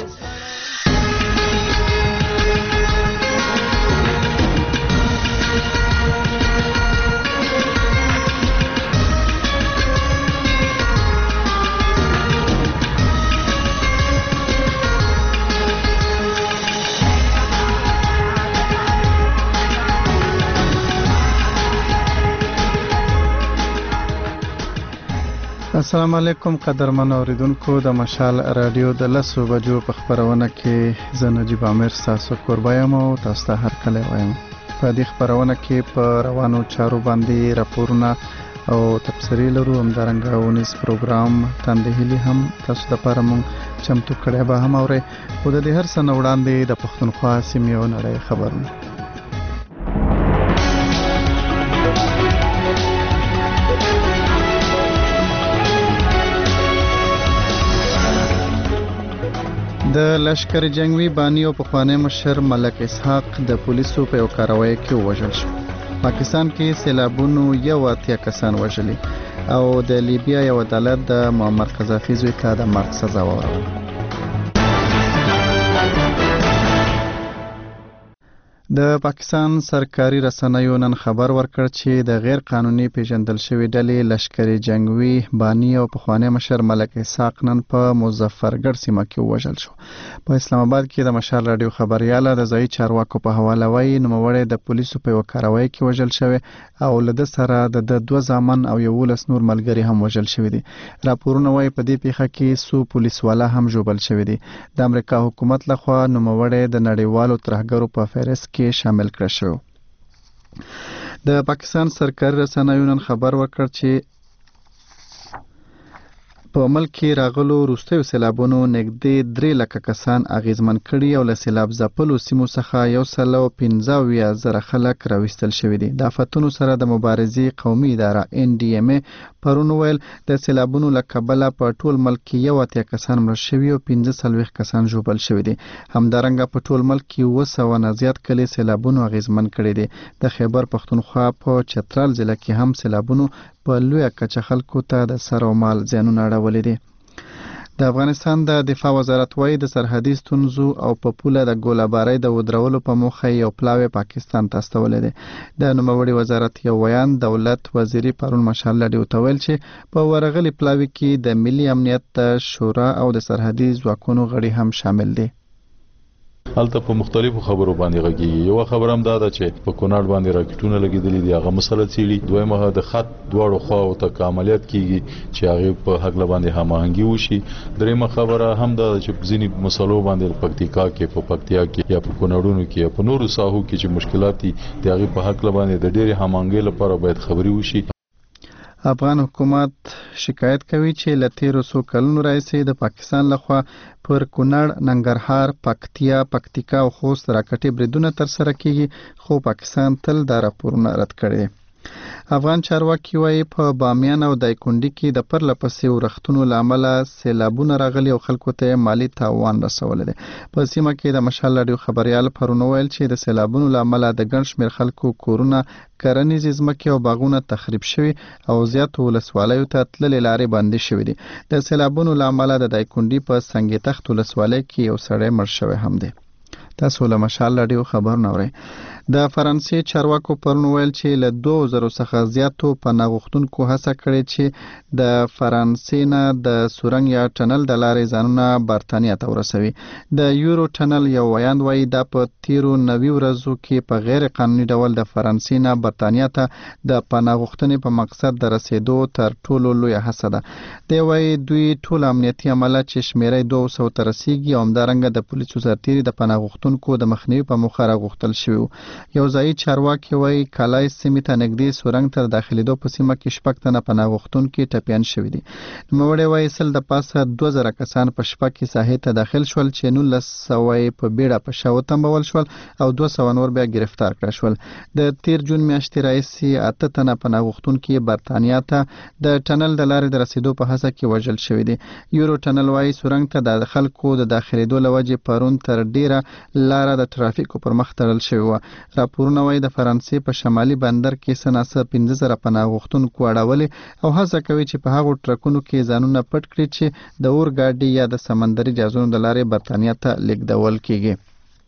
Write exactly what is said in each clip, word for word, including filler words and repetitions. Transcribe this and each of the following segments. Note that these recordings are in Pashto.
السلام علیکم قدرمن اوریدونکو د مشال رادیو د لسو بجو په خبرونه کې زه نجیب عامر تاسو کوربایم او تاسو ته هر کله وایم. په دې خبرونه کې په روانو چارو باندې راپورونه او تبصرې لرو، همدارنګه ونیز پروګرام تاندهلی هم تاسو د لپاره مونږ چمتو کړی به هم اورئ. خو د دې هر څه نه وړاندې د پښتونخوا سیمې او نړۍ خبرونه. د لشکر جنگوي بانی او پخوانی مشر ملک اسحاق د پولیسو په یو کاروایی کې وژل شو. پاکستان کې سیلابونو یو اتیا کسان وژلي او د لیبیا یو عدالت د معمر قذافي زوی ته د مرګ سزا ورکړه. د پاکستان سرکاري رسنیو نن خبر ورکړ چې د غیر قانوني پیژندل شوی ډلې لشکري جنگوي بانی او پخوانی مشر ملک اسحاق نن په مظفرګړ سیمه کې وژل شو. په اسلام آباد کې د مشال رادیو خبرياله د ځای چارواکو په حواله وایي نوموړی د پولیسو په کاروایی کې وژل شوی او له سره د دوه ځامن او یو لس نور ملګری هم وژل شوی دي. راپورونه وایي په دې پیښه کې سو پولیس والا هم جوړل شوی دي. د امریکا حکومت لخوا نوموړی د نړیوالو ترهګرو په فهرست کې شامل کړ شو. د پاکستان سرکاري رسنیو نن خبر ورکړ چې په ملک کې راغلو وروستیو سیلابونو نږدې درې لکه کسان اغیزمن کړي او له سیلاب ځپلو سیمو څخه یو سل او پنځه اویا زره خلک راوستل شوي دي. د آفتونو سره د مبارزې قومي اداره ان ډي ام ای پرون ویل د سیلابونو له کبله په ټول ملک کې یو اتیا کسان مړه شوي او پنځه څلوېښت کسان ژوبل شوي دي. همدارنګه په ټول ملک کې اووه سوه نه زیات کلي سیلابونو اغیزمن کړي دي. د خیبر پښتونخوا په چترال ضلع کې هم سیلابونو په لویه کچه خلکو ته د سر او مال زیانونه اړولي دي. د افغانستان د دفاع وزارت وايي د سرحدي ستونزو او په پوله د ګولابارۍ د ودرولو په موخه یو پلاوی پاکستان ته استولې دي. د نوموړي وزارت یو ویان دولت وزیري پرون مشال لري او ویل چې په ورغلي پلاوی کې د ملي امنیت شورا او د سرحدي ځواکونو غړي هم شامل دي. هلته په مختلفو خبرو باندې غږیږي. یو خبر هم دا ده چې په کونړ باندې راکټونه لګیدلي دي، هغه مسله څیړي. دویمه د خط دواړو خواو ته عملیات کیږي چې هغه په حق باندې هماهنګي وشي. دریمه خبره هم دا چې ځینې مسلو باندې پکتیکا کې په پکتیا کې یا په کونړونو کې یا په نورو ساحو کې چې مشکلات دي د هغه په حق باندې د ډېرې هماهنګۍ لپاره باید خبري وشي. افغان حکومت شکایت کوي چې له تیرو څو کلونو راهیسې د پاکستان لخوا پر کونړ، ننګرهار، پکتیا، پکتیکا او خوست راکټي بریدونه ترسره کیږي، خو پاکستان تل دا راپورونه رد کړي. افغان چارواکي وايي په بامیان او دایکنډي کې د پرلپسې ورښتونو له امله سیلابونه راغلي او خلکو ته مالی تاوان رسولی دی. په سیمه کې د مشال رادیو خبریال پرون ویل چې د سیلابونو له امله د ګڼ شمېر خلکو کورونه، کرنیزې ځمکې او باغونه تخریب شوي او زیاتو ولسوالیو ته تللې لارې بندې شوي دي. د سیلابونو له امله د دایکنډي په سنګ تخت ولسوالۍ کې یو سړی مړ شوی هم دی. تاسو له مشال رادیو خبرونه اورئ. د فرانسې چارواکو پرون ویل چې له دوه زره څخه زیاتو پناه غوښتونکو هڅه کړې چې د فرانسې نه د سورنګ یا ټنل د لارې ځانونه برتانیا ته ورسوي. د یورو ټنل یو ویاند وایي دا په تیرو نوي ورځو کې په غیر قانوني ډول د فرانسې نه برتانیا ته د پناه غوښتنې په مقصد د رسیدو تر ټولو لویه هڅه ده. دی وایي دوی ټول امنیتي عمله چې شمیره دوه سوه ته رسیږي او همدارنګه د پولیسو سرتیري د پناه غوښتونکو د مخنیوي په موخه راغوښتل شوي. یو ځایي چارواکي وایي کالای سیمې ته نږدې سورنګ تر داخلېدو په سیمه کې شپږ تنه پناه غوښتونکي ټپیان شوي دي. نوموړی وایي سل د پاسه دوه زره کسان په شپه کې ساحې ته داخل شول چې نولس سوه یې په بیړه په شا وتمبول شول او دوه سوه نور بیا گرفتار کړه شول. د تیر جون میاشتې راهیسې اته تنه پناه غوښتونکي برتانیا ته د ټنل د لارې د رسیدو په هڅه کې وژل شوي دي. یورو ټنل وایي سورنګ ته د خلکو د داخلېدو له وجې پرون تر ډیره لاره د ترافیکو پر مخ تړل شوې وه. راپورونه وايي د فرانسې په شمالي بندر کې سناسه پنځه زره پناه غوښتونکو اړولې او هڅه کوي چې په هغو ټرکونو کې ځانونه پټ کړي چې د اورګاډي یا د سمندري جهازونو د لارې برتانیا ته لیږدول کیږي.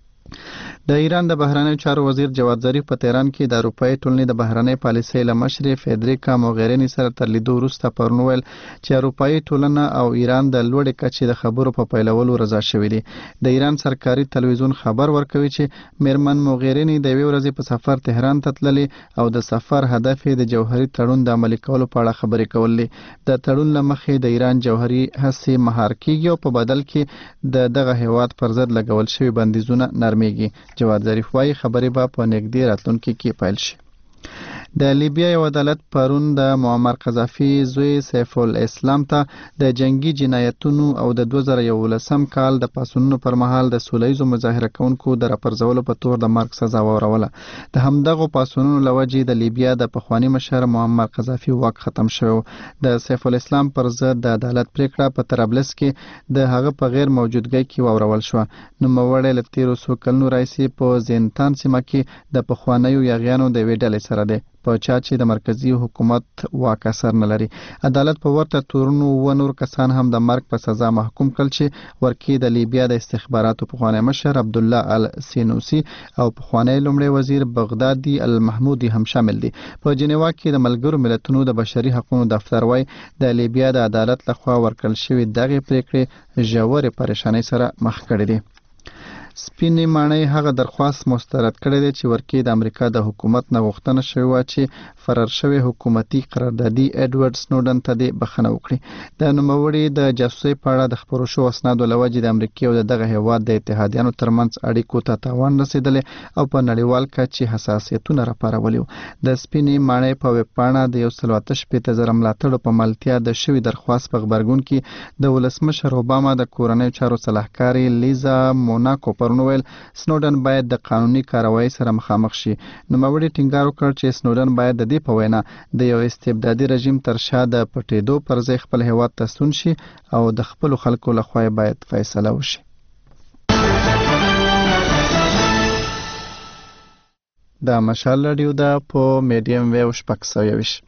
د ایران د بهرنیو چارو وزیر جواد ظریف په تهران کې د اروپאי ټولنې د بهرنۍ پالیسۍ له مشرې فیدریکا موغرینی سره تر لیدو وروسته پرون ویل چې اروپאי ټولنه او ایران د لوړې کچې د خبرو په پیلولو رضا شوي دي. د ایران سرکاري تلویزیون خبر ورکوي چې میرمن موغرینی د یوې ورځې په سفر تهران ته تللې او د سفر هدف یې د جوهري تړون د عملي کولو په اړه خبرې کولې. د تړون له مخې د ایران جوهري هڅې مهار کیږي او په بدل کې د دغه هیواد پر ضد لګول شوي بندیزونه نرمیږي. جواد ظریف وايي خبرې به په نږدې راتلونکي کې پیل شي. د لیبیا یو عدالت پرون د معمر قذافي زوی سیف الاسلام ته د جنگي جنایتونو او د دوه زره یولسم کال د پاسونو پر مهال د سولهییزو مظاهره کوونکو د راپرځولو په تور د مرګ سزا وروله. د همدغو پاسونو لوجې د لیبیا د پخوانی مشر معمر قذافي واک ختم شو. د سیف الاسلام پر ضد د عدالت پریکړه په طرابلس کې د هغه په غیر موجودګۍ کې وورول شو. نو موړی له تیرو څو کلونو راځي په زینتان سیمه کې د پخوانیو یاغیانو د ویډلې سره دی په چا چې د مرکزی حکومت واک اثر نه لري. عدالت په ورته تورونو و نور کسان هم د مرګ په سزا محکوم کړل چې ورکی د لیبیا د استخباراتو پخوانی مشر عبد الله السینوسی او پخوانی لومړی وزیر بغدادي المحمودي هم شامل دي. په جنیوا کې د ملګرو ملتونو د بشري حقوقو دفتر وايي د لیبیا د عدالت لخوا ورکړل شوی دغه پریکړې ژورې پریشانۍ سره مخ کړي دي. سپینې ماڼۍ هغه درخواست مسترد کړی دی چې ورکی د امریکا د حکومت نه غوښتنه شوې وه چې فرار شوی حکومتي قراردادي ایډورډ سنوډن ته دې بخښنه وکړي. د نوموړي د جاسوسۍ په اړه د خپرو شوو اسنادو له وجې د امریکې او د دغه هیواد د اتحادیانو ترمنځ اړیکو ته تاوان رسېدلی او په نړیوال کچې حساسیتونه راپارولي وو. د سپینې ماڼۍ په ویبپاڼه د یو سل اته شپېته زره ملاتړو په ملتیا د شوي درخواست په غبرګون کې د ولسمشر اوباما د کورنیو چارو سلاکاري لیزا موناکو پرون ویل سنوډن باید د قانوني کاروایی سره مخامخ شي. نوموړي ټینګار وکړ چې سنوډن باید د دې په وینا د یو استبدادي رژیم تر شا د پټېدو پر ځای خپل هیواد ته ستون شي او د خپلو خلکو لخوا باید فیصله وشي. دا مشال راډیو ده په میډیم ویو شپږ سوه یوویشت.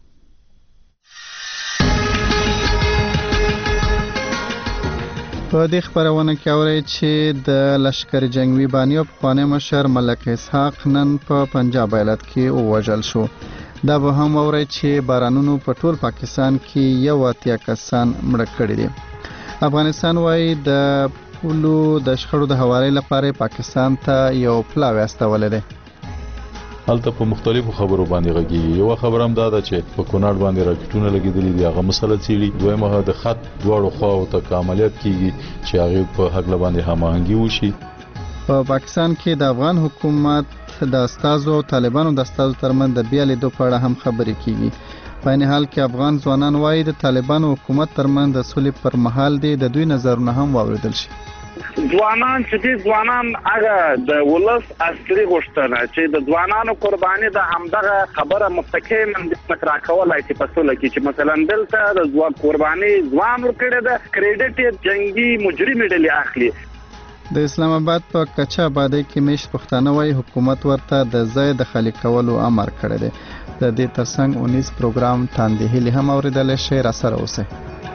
په دې خبرونه کې اورئ چې د لشکر جنگي بانیو پخوانی مشر ملک اسحاق نن په پنجاب ایالت کې ووژل شو. دا به هم اورئ چې بارانونو په ټول پاکستان کې یو اتیا کسان مړه کړي دي. افغانستان وايي د پولو د شخړو د هواري لپاره پاکستان ته یو پلاوی استولې ده. هلته په مختلفو خبرو باندې غږیږي. یو خبر هم دا ده چې په کونړ باندې راکټونه لګیدلي دي، هغه مسله څیړي. دویمه د خط دواړو خواو ته عملیات کیږي چې هغه په حق باندې هماهنګي وشي. په پاکستان کې د افغان حکومت د استازو او طالبانو د استازو ترمنځ د بیا لیدو په اړه هم خبرې کیږي. په عین حال کې افغان ځوانان وایي د طالبانو حکومت ترمنځ د صلح پر مهال دی د دوی نظرونه هم واوریدل شي. ځوانان چې دي ځوانان هغه د ولس اصلي غوښتنه چې د ځوانانو قرباني د همدغه خبره مستقیما مطرح کولای شي په سوله کې چې مثلا دلته د ځوان قرباني ځوان ورکړي د کریډټ جنگي مجرم ډلې اخلي. د اسلام آباد په کچا آبادی کې مشت پښتانه وايي حکومت ورته د ځای د خالی کولو امر کړی دی. د دې ترڅنګ اونیس پروګرام تاندهیلی هم اوریدل شي. را سره اوسئ.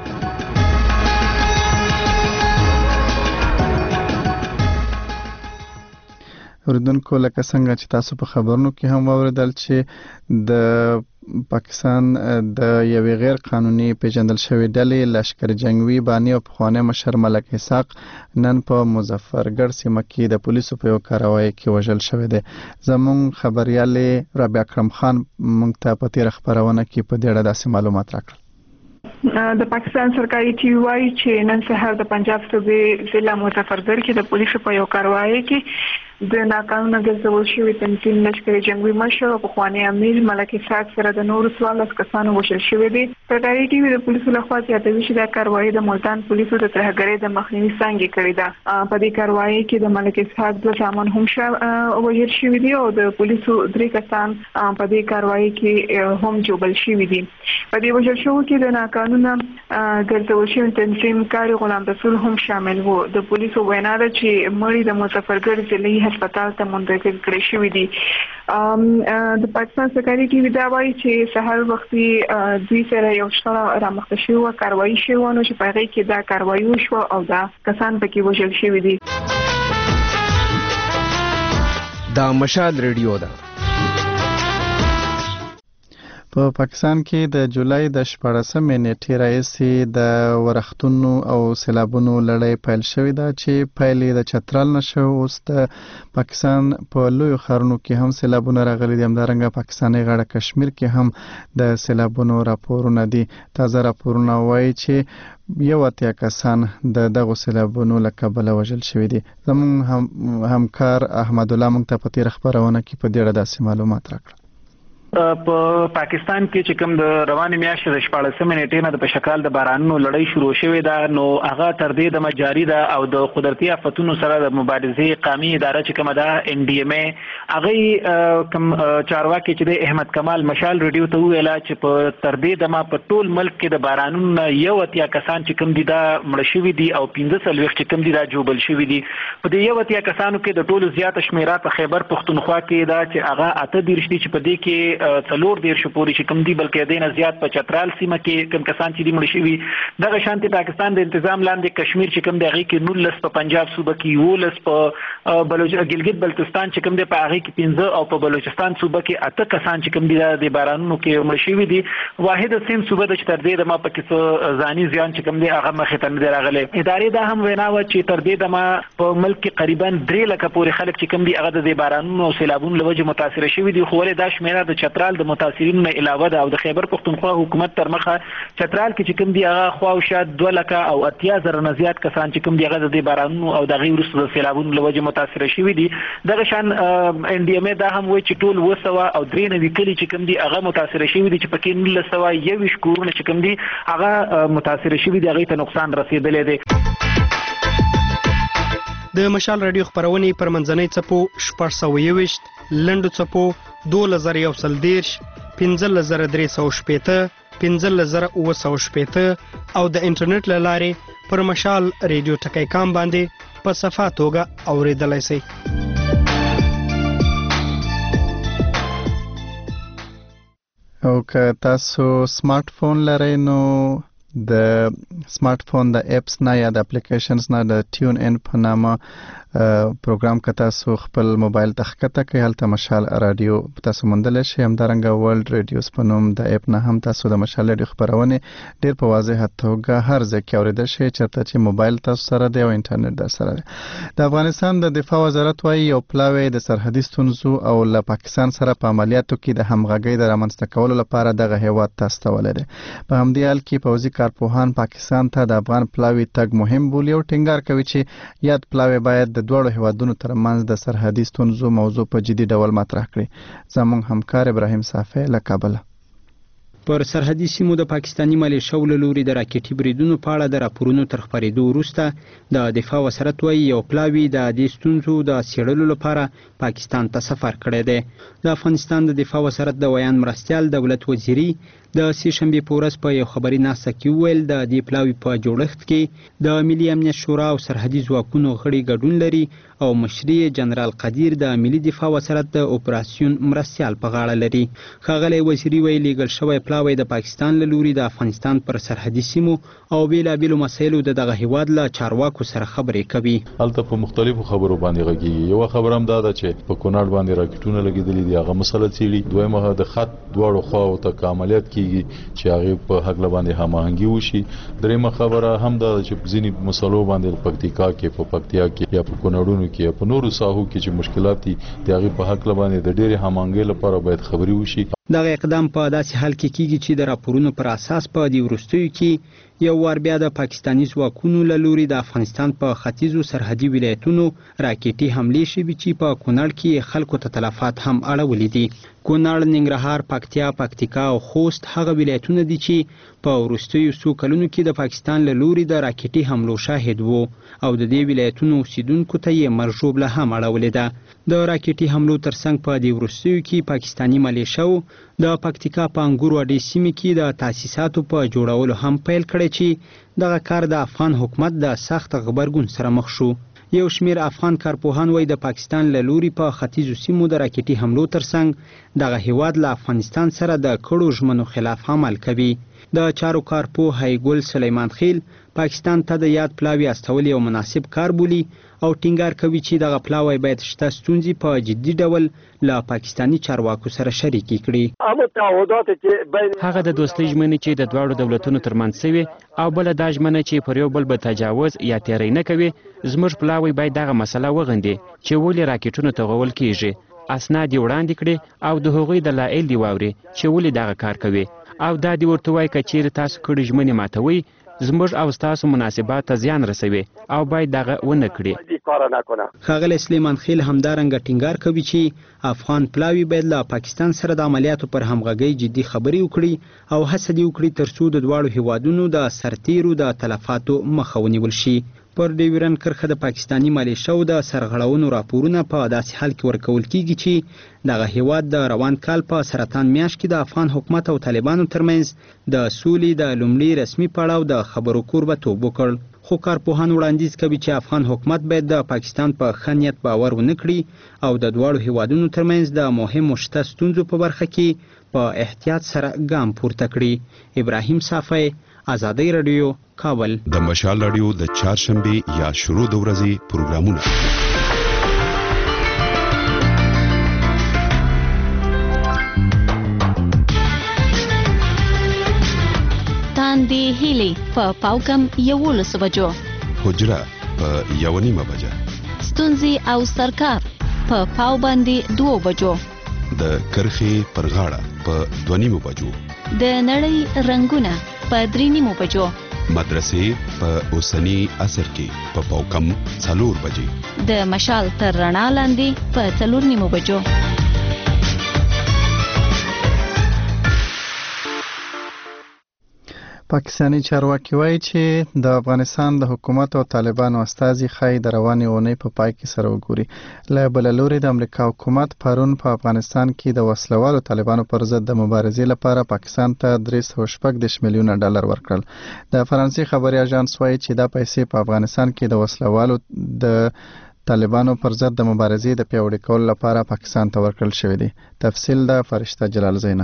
اوریدونکو لکه څنګه چې تاسو په خبرونو کې هم اوریدل چې د پاکستان د یوې غیر قانوني پیژندل شوی ډلې لشکر جنگي بانی او پخوانی مشر ملک اسحاق نن په مظفرګړ سیمه کې د پولیسو په یو کاروایی کې وژل شوی دی. زموږ خبريال رابعه اکرم خان موږ ته په تیر خبرونه کې په دې اړه داسې معلومات راکړل. د پاکستان سرکاري ټي وي وايي چې نن سهار د پنجاب صوبې ضلع مظفرګړ کې د پولیسو په یو کاروایی کې د ناقانونه ګرځول شوي تنظیم لشکر جنگي مشر او پخوانی امیر ملک اسحاق سره د نورو څوارلس کسانو وژل شوي دي. سرکاري ټي وي د پولیسو لخوا زیاتوي چې دا کاروایی د ملتان پولیسو د ترهګرۍ د مخنیوي څانګې کړې ده. په دې کاروایی کې د ملک اسحاق دوه زامن هم وژل شوي دي او د پولیسو درې کسان په دې کاروایی کې هم جوړل شوي دي. په دې وژل شوو کې د ناقانونه ګرځول شوي تنظیم کار غلام رسول هم شامل وو. د پولیسو وینا ده چې مړی د مظفرګړ ضلعي هسپتال ته منتقل کړی شوی دی. د پاکستان سرکاري ټي وي دا وایي چې سهار وختي دوی سره یو شخړه رامخته شوې کاروایی شوې نو چې په هغه کې دا کاروایی وشو او دا کسان پکې وژل شوي دي. دا مشال ریډیو ده. په پا پاکستان کې د جولای د شپاړسمې نیټې راهیسې د ورښتونو او سیلابونو لړۍ پیل شوې ده چې پیلې د چترال نه شو. اوس د پاکستان په لویو ښارونو کې هم سیلابونه راغلي دي. همدارنګه پاکستاني غاړه کشمیر کې هم د سیلابونو راپورونه دي. تازه راپورونه وایي چې یو اتیا کسان د دغو سیلابونو له کبله وژل شوي دي. زموږ هم همکار احمد الله موږ ته په تېره خپرونه کې په دې اړه داسې معلومات راکړل. په پاکستان کې چې کوم د روانې میاشتې د شپاړسمې نیټې نه د پشکال د بارانونو لړۍ شروع شوې ده نو هغه تر دې دمه جاري ده او د قدرتي آفتونو سره د مبارزې قومي اداره چې کومه ده ان ډي ام ای هغه کوم چارواکي چې د احمد کمال مشال ریډیو ته ویل چې په تر دې دمه په ټول ملک کې د بارانونو یو اتیا کسان چې کوم دي دا مړ شوي دي او پنځه څلوېښت چې کوم دي دا جوبل شوي دي. په دې یو اتیا کسانو کې د ټولو زیاته شمیره په خیبر پښتونخوا کې ده چې هغه اته دېرش دي چې په دې کې څلور دېرش پورې چې کوم دي بلکې دې نه زیات په چترال سیمه کې کوم کسان چې دي مړ شوي. دغه شانتي پاکستان د تنظیم لاندې کشمیر چې کوم دی هغه کې نولس په پنجاب صوبه کې یولس په بلوچ ګلګت بلتستان چې کوم دی په هغه کې پنځه او په بلوچستان صوبه کې اته کسان چې کوم دي د بارانونو کې مړ شوي دي. واحد سیم صوبه د تر دې د ما په کې ځاني زیان چې کوم دی هغه مخې ته نه راغلي. ادارې دا هم وینا و چې تر دې د ما په ملک کې قریبا درې لکه پورې خلک چې کوم دي هغه د بارانونو او سیلابونو له وجې متاثر شوي دي. خو ولې دا شمیره د چترال د متاثرینو نه علاوه ده او د خیبر پښتونخوا حکومت تر مخه چترال کې چې کوم دی هغه خوا او شا دوه لکه او اتیا زره نه زیات کسان چې کوم دی هغه د بارانونو او دغه وروسته د سیلابونو له وجې متاثر شوي دي. دغه شان ان ډي ام ای دا هم وایي چې ټول اوه سوه او درې نوي کلي چې کوم دي هغه متاثر شوي دي چې پکې نولس سوه یوویشت کورونه چې کوم دي هغه متاثر شوي دي هغې ته نقصان رسېدلی دی. د مشال رادیو خپرونې پر منځنۍ څپو شپږ سوه یوویشت، لنډو څپو دولس زره یو سل دېرش، پنځلس زره درې سوه شپېته، پنځلس زره اووه سوه شپېته او د انټرنیټ له لارې پر مشال ریډیو ټکی کام باندې په صفا توګه اورېدلی شئ. او که تاسو سمارټ فون لرئ نو د سمارټ فون د اپس نه یا د اپلیکیشنز نه د ټیون ان په نامه پروګرام که تاسو خپل موبایل ته ښکته کړئ هلته مشال رادیو تاسو موندلی شئ. همدارنګه ورلډ ریډیوز په نوم د اپ نه هم تاسو د مشال رادیو خپرونې ډېر په واضحه توګه هر ځای کې اورېدلی شئ چېرته چې موبایل تاسو سره دی او انټرنیټ در سره دی. د افغانستان د دفاع وزارت وایي یو پلاوی د سرحدي ستونزو او له پاکستان سره په عملیاتو کې د همغږۍ د رامنځته کولو لپاره دغه هیواد ته استولی دی. په همدې حال کې پوځي کارپوهان پاکستان ته د افغان پلاوي تګ مهم بولي او ټینګار کوي چې یاد پلاوی باید د دواړو هیوادونو ترمنځ د سرحدي ستونزو موضوع په جدي ډول مطرح کړي. زموږ همکار ابراهیم صافی له کابل. پر سرحدي سیمو د پاکستاني ملیشو له لوري د راکټي بریدونو په اړه د راپورونو تر خپرېدو وروسته د دفاع وزارت وایي یو پلاوي د دې ستونزو د څېړلو لپاره پاکستان ته سفر کړی دی. د افغانستان د دفاع وزارت د ویان مرستیال دولت وزیري د سې شنبې په ورځ په یو خبري ناسته کې وویل د دې پلاوي په جوړښت کې د ملي امنیت شورا او سرحدي ځواکونو غړي ګډون لري او مشري جنرال قدیر د ملي دفاع وزارت د اپراسیون مرستیال په غاړه لري. ښاغلی وزیري وایي لیږل شوی پلاوی د پاکستان له لوري د افغانستان پر سرحدي سیمو او بېلابېلو مسایلو د دغه هیواد له چارواکو سره خبرې کوي. هلته په مختلفو خبرو باندې غږیږي. یوه خبره هم دا ده چې په کونړ باندې راکټونه لګېدلي دي هغه مسله څېړي. دویمه د خط دواړو خواو ته که عملیات کېږي چې هغې په هکله باندې هماهنګي وشي. درېیمه خبره هم دا ده چې ځینې مسلو باندې په پکتیکا کې په پکتیا کې یا په کونړونو کې یا په نورو ساحو کې چې مشکلات دي د هغې په هکله باندې د ډېرې هماهنګۍ لپاره باید خبرې وشي. دغه اقدام په داسې حال کې کیږي چې د راپورونو پر اساس په دې وروستیو کې یو وار بیا د پاکستاني ځواکونو له لوري د افغانستان په ختیځو سرحدي ولایتونو راکټي حملې شوي چې په کونړ کې خلکو ته تلفات هم اړولي دي. کونړ، ننګرهار، پکتیا، پکتیکا او خوست هغه ولایتونه دي چې په وروستیو څو کلونو کې د پاکستان له لوري د راکټي حملو شاهد وو او د دې ولایتونو اوسیدونکو ته یې مرژوبله هم اړولې ده. د راکټي حملو ترڅنګ په دې وروستیو کې پاکستاني ملیشو د پکتیکا په انګورو اډې سیمې کې د تاسیساتو په جوړولو هم پیل کړی چې دغه کار د افغان حکومت د سخت غبرګون سره مخ شو. یو شمیر افغان کارپوهان وایي د پاکستان له لوري په ختیځو سیمو د راکټي حملو ترڅنګ دغه هیواد له افغانستان سره د کړو ژمنو خلاف عمل کوي. د چارو کارپوه هیګل سلیمان خیل پاکستان ته د یاد پلاوی استول یو مناسب کار بولي او ټینګار کوي چې دغه پلاوی باید شته ستونزې په جدي ډول له پاکستانی چارواکو سره شریکې کړي. هغه د دوستۍ ژمنې چې د دواړو دولتونو ترمنځ شوي او بل دا ژمنه چې پر یو بل به تجاوز یا تیری نه کوي، زموږ پلاوی باید دغه مسله وغندي چې ولې راکټونو تغول کیږي، اسناد وړاندې کړي او د هغوی دلایل دی واوري چې ولې دغه کار کوي او دا دی ورته وایي که چیرې تاسو کړي ژمنې ماتوي زموږ او ستاسو مناسبات ته زیان رسوي او باید دغه ونه کړي. ښاغلی سلیمان خیل همدارنګه ټینګار کوي چې افغان پلاوی باید له پاکستان سره د عملیاتو پر همغږۍ جدي خبرې وکړي او هڅه دې وکړي ترڅو د دواړو هیوادونو د سرتیرو د تلفاتو مخه ونیول شي. پر ډیورن کرښه د پاکستانی مالیشو د سرغړونو راپورونه په داسې حال کې ورکول کیږي چې دغه هیواد د روان کال په سرطان میاشت کې د افغان حکومت او طالبانو ترمنځ د سولې د لومړي رسمي پړاو د خبرو کوربتوب وکړ. خو کارپوهان وړاندیز کوي چې افغان حکومت باید د پاکستان په ښه نیت باور ونه کړي او د دواړو هیوادونو ترمنځ د مهمو شته ستونزو په برخه کې په احتیاط سره ګام پورته کړي. ابراهیم صافی، آزادی رادیو، کابل. د مشال رادیو د چهارشنبه یا شروع د ورځې پروګرامونه. تاندې هیلي په پاوکم یولس بجو، حجره په یو نیمه بجه، ستونزې او سرکار په پاو باندې دوه بجو، د کرخي پر غاړه په دوه نیمه بجو، د نړۍ رنگونه په درې نیمو بجو، مدرسې په اوسنی عصر کې په پاوکم څلور بجې، د مشال تر رڼا لاندې په څلور نیمو بجو. پاکستانی چارواکي وایي چې د افغانستان د حکومت او طالبانو استازي خای د روانې اونۍ په پای کې سره وګوري. له بل لوري د امریکا حکومت پرون په افغانستان کې د وسلوالو طالبانو پر ضد د مبارزې لپاره پاکستان ته درې سوه شپږ دېرش میلیونه ډالر ورکړل. د فرانسې خبري اژانس وایي چې دا پیسې په افغانستان کې د وسلوالو د طالبانو پر ضد د مبارزې د پیاوړي کولو لپاره پاکستان ته ورکړل شوی دی. تفصیل د فرشته جلال زینه.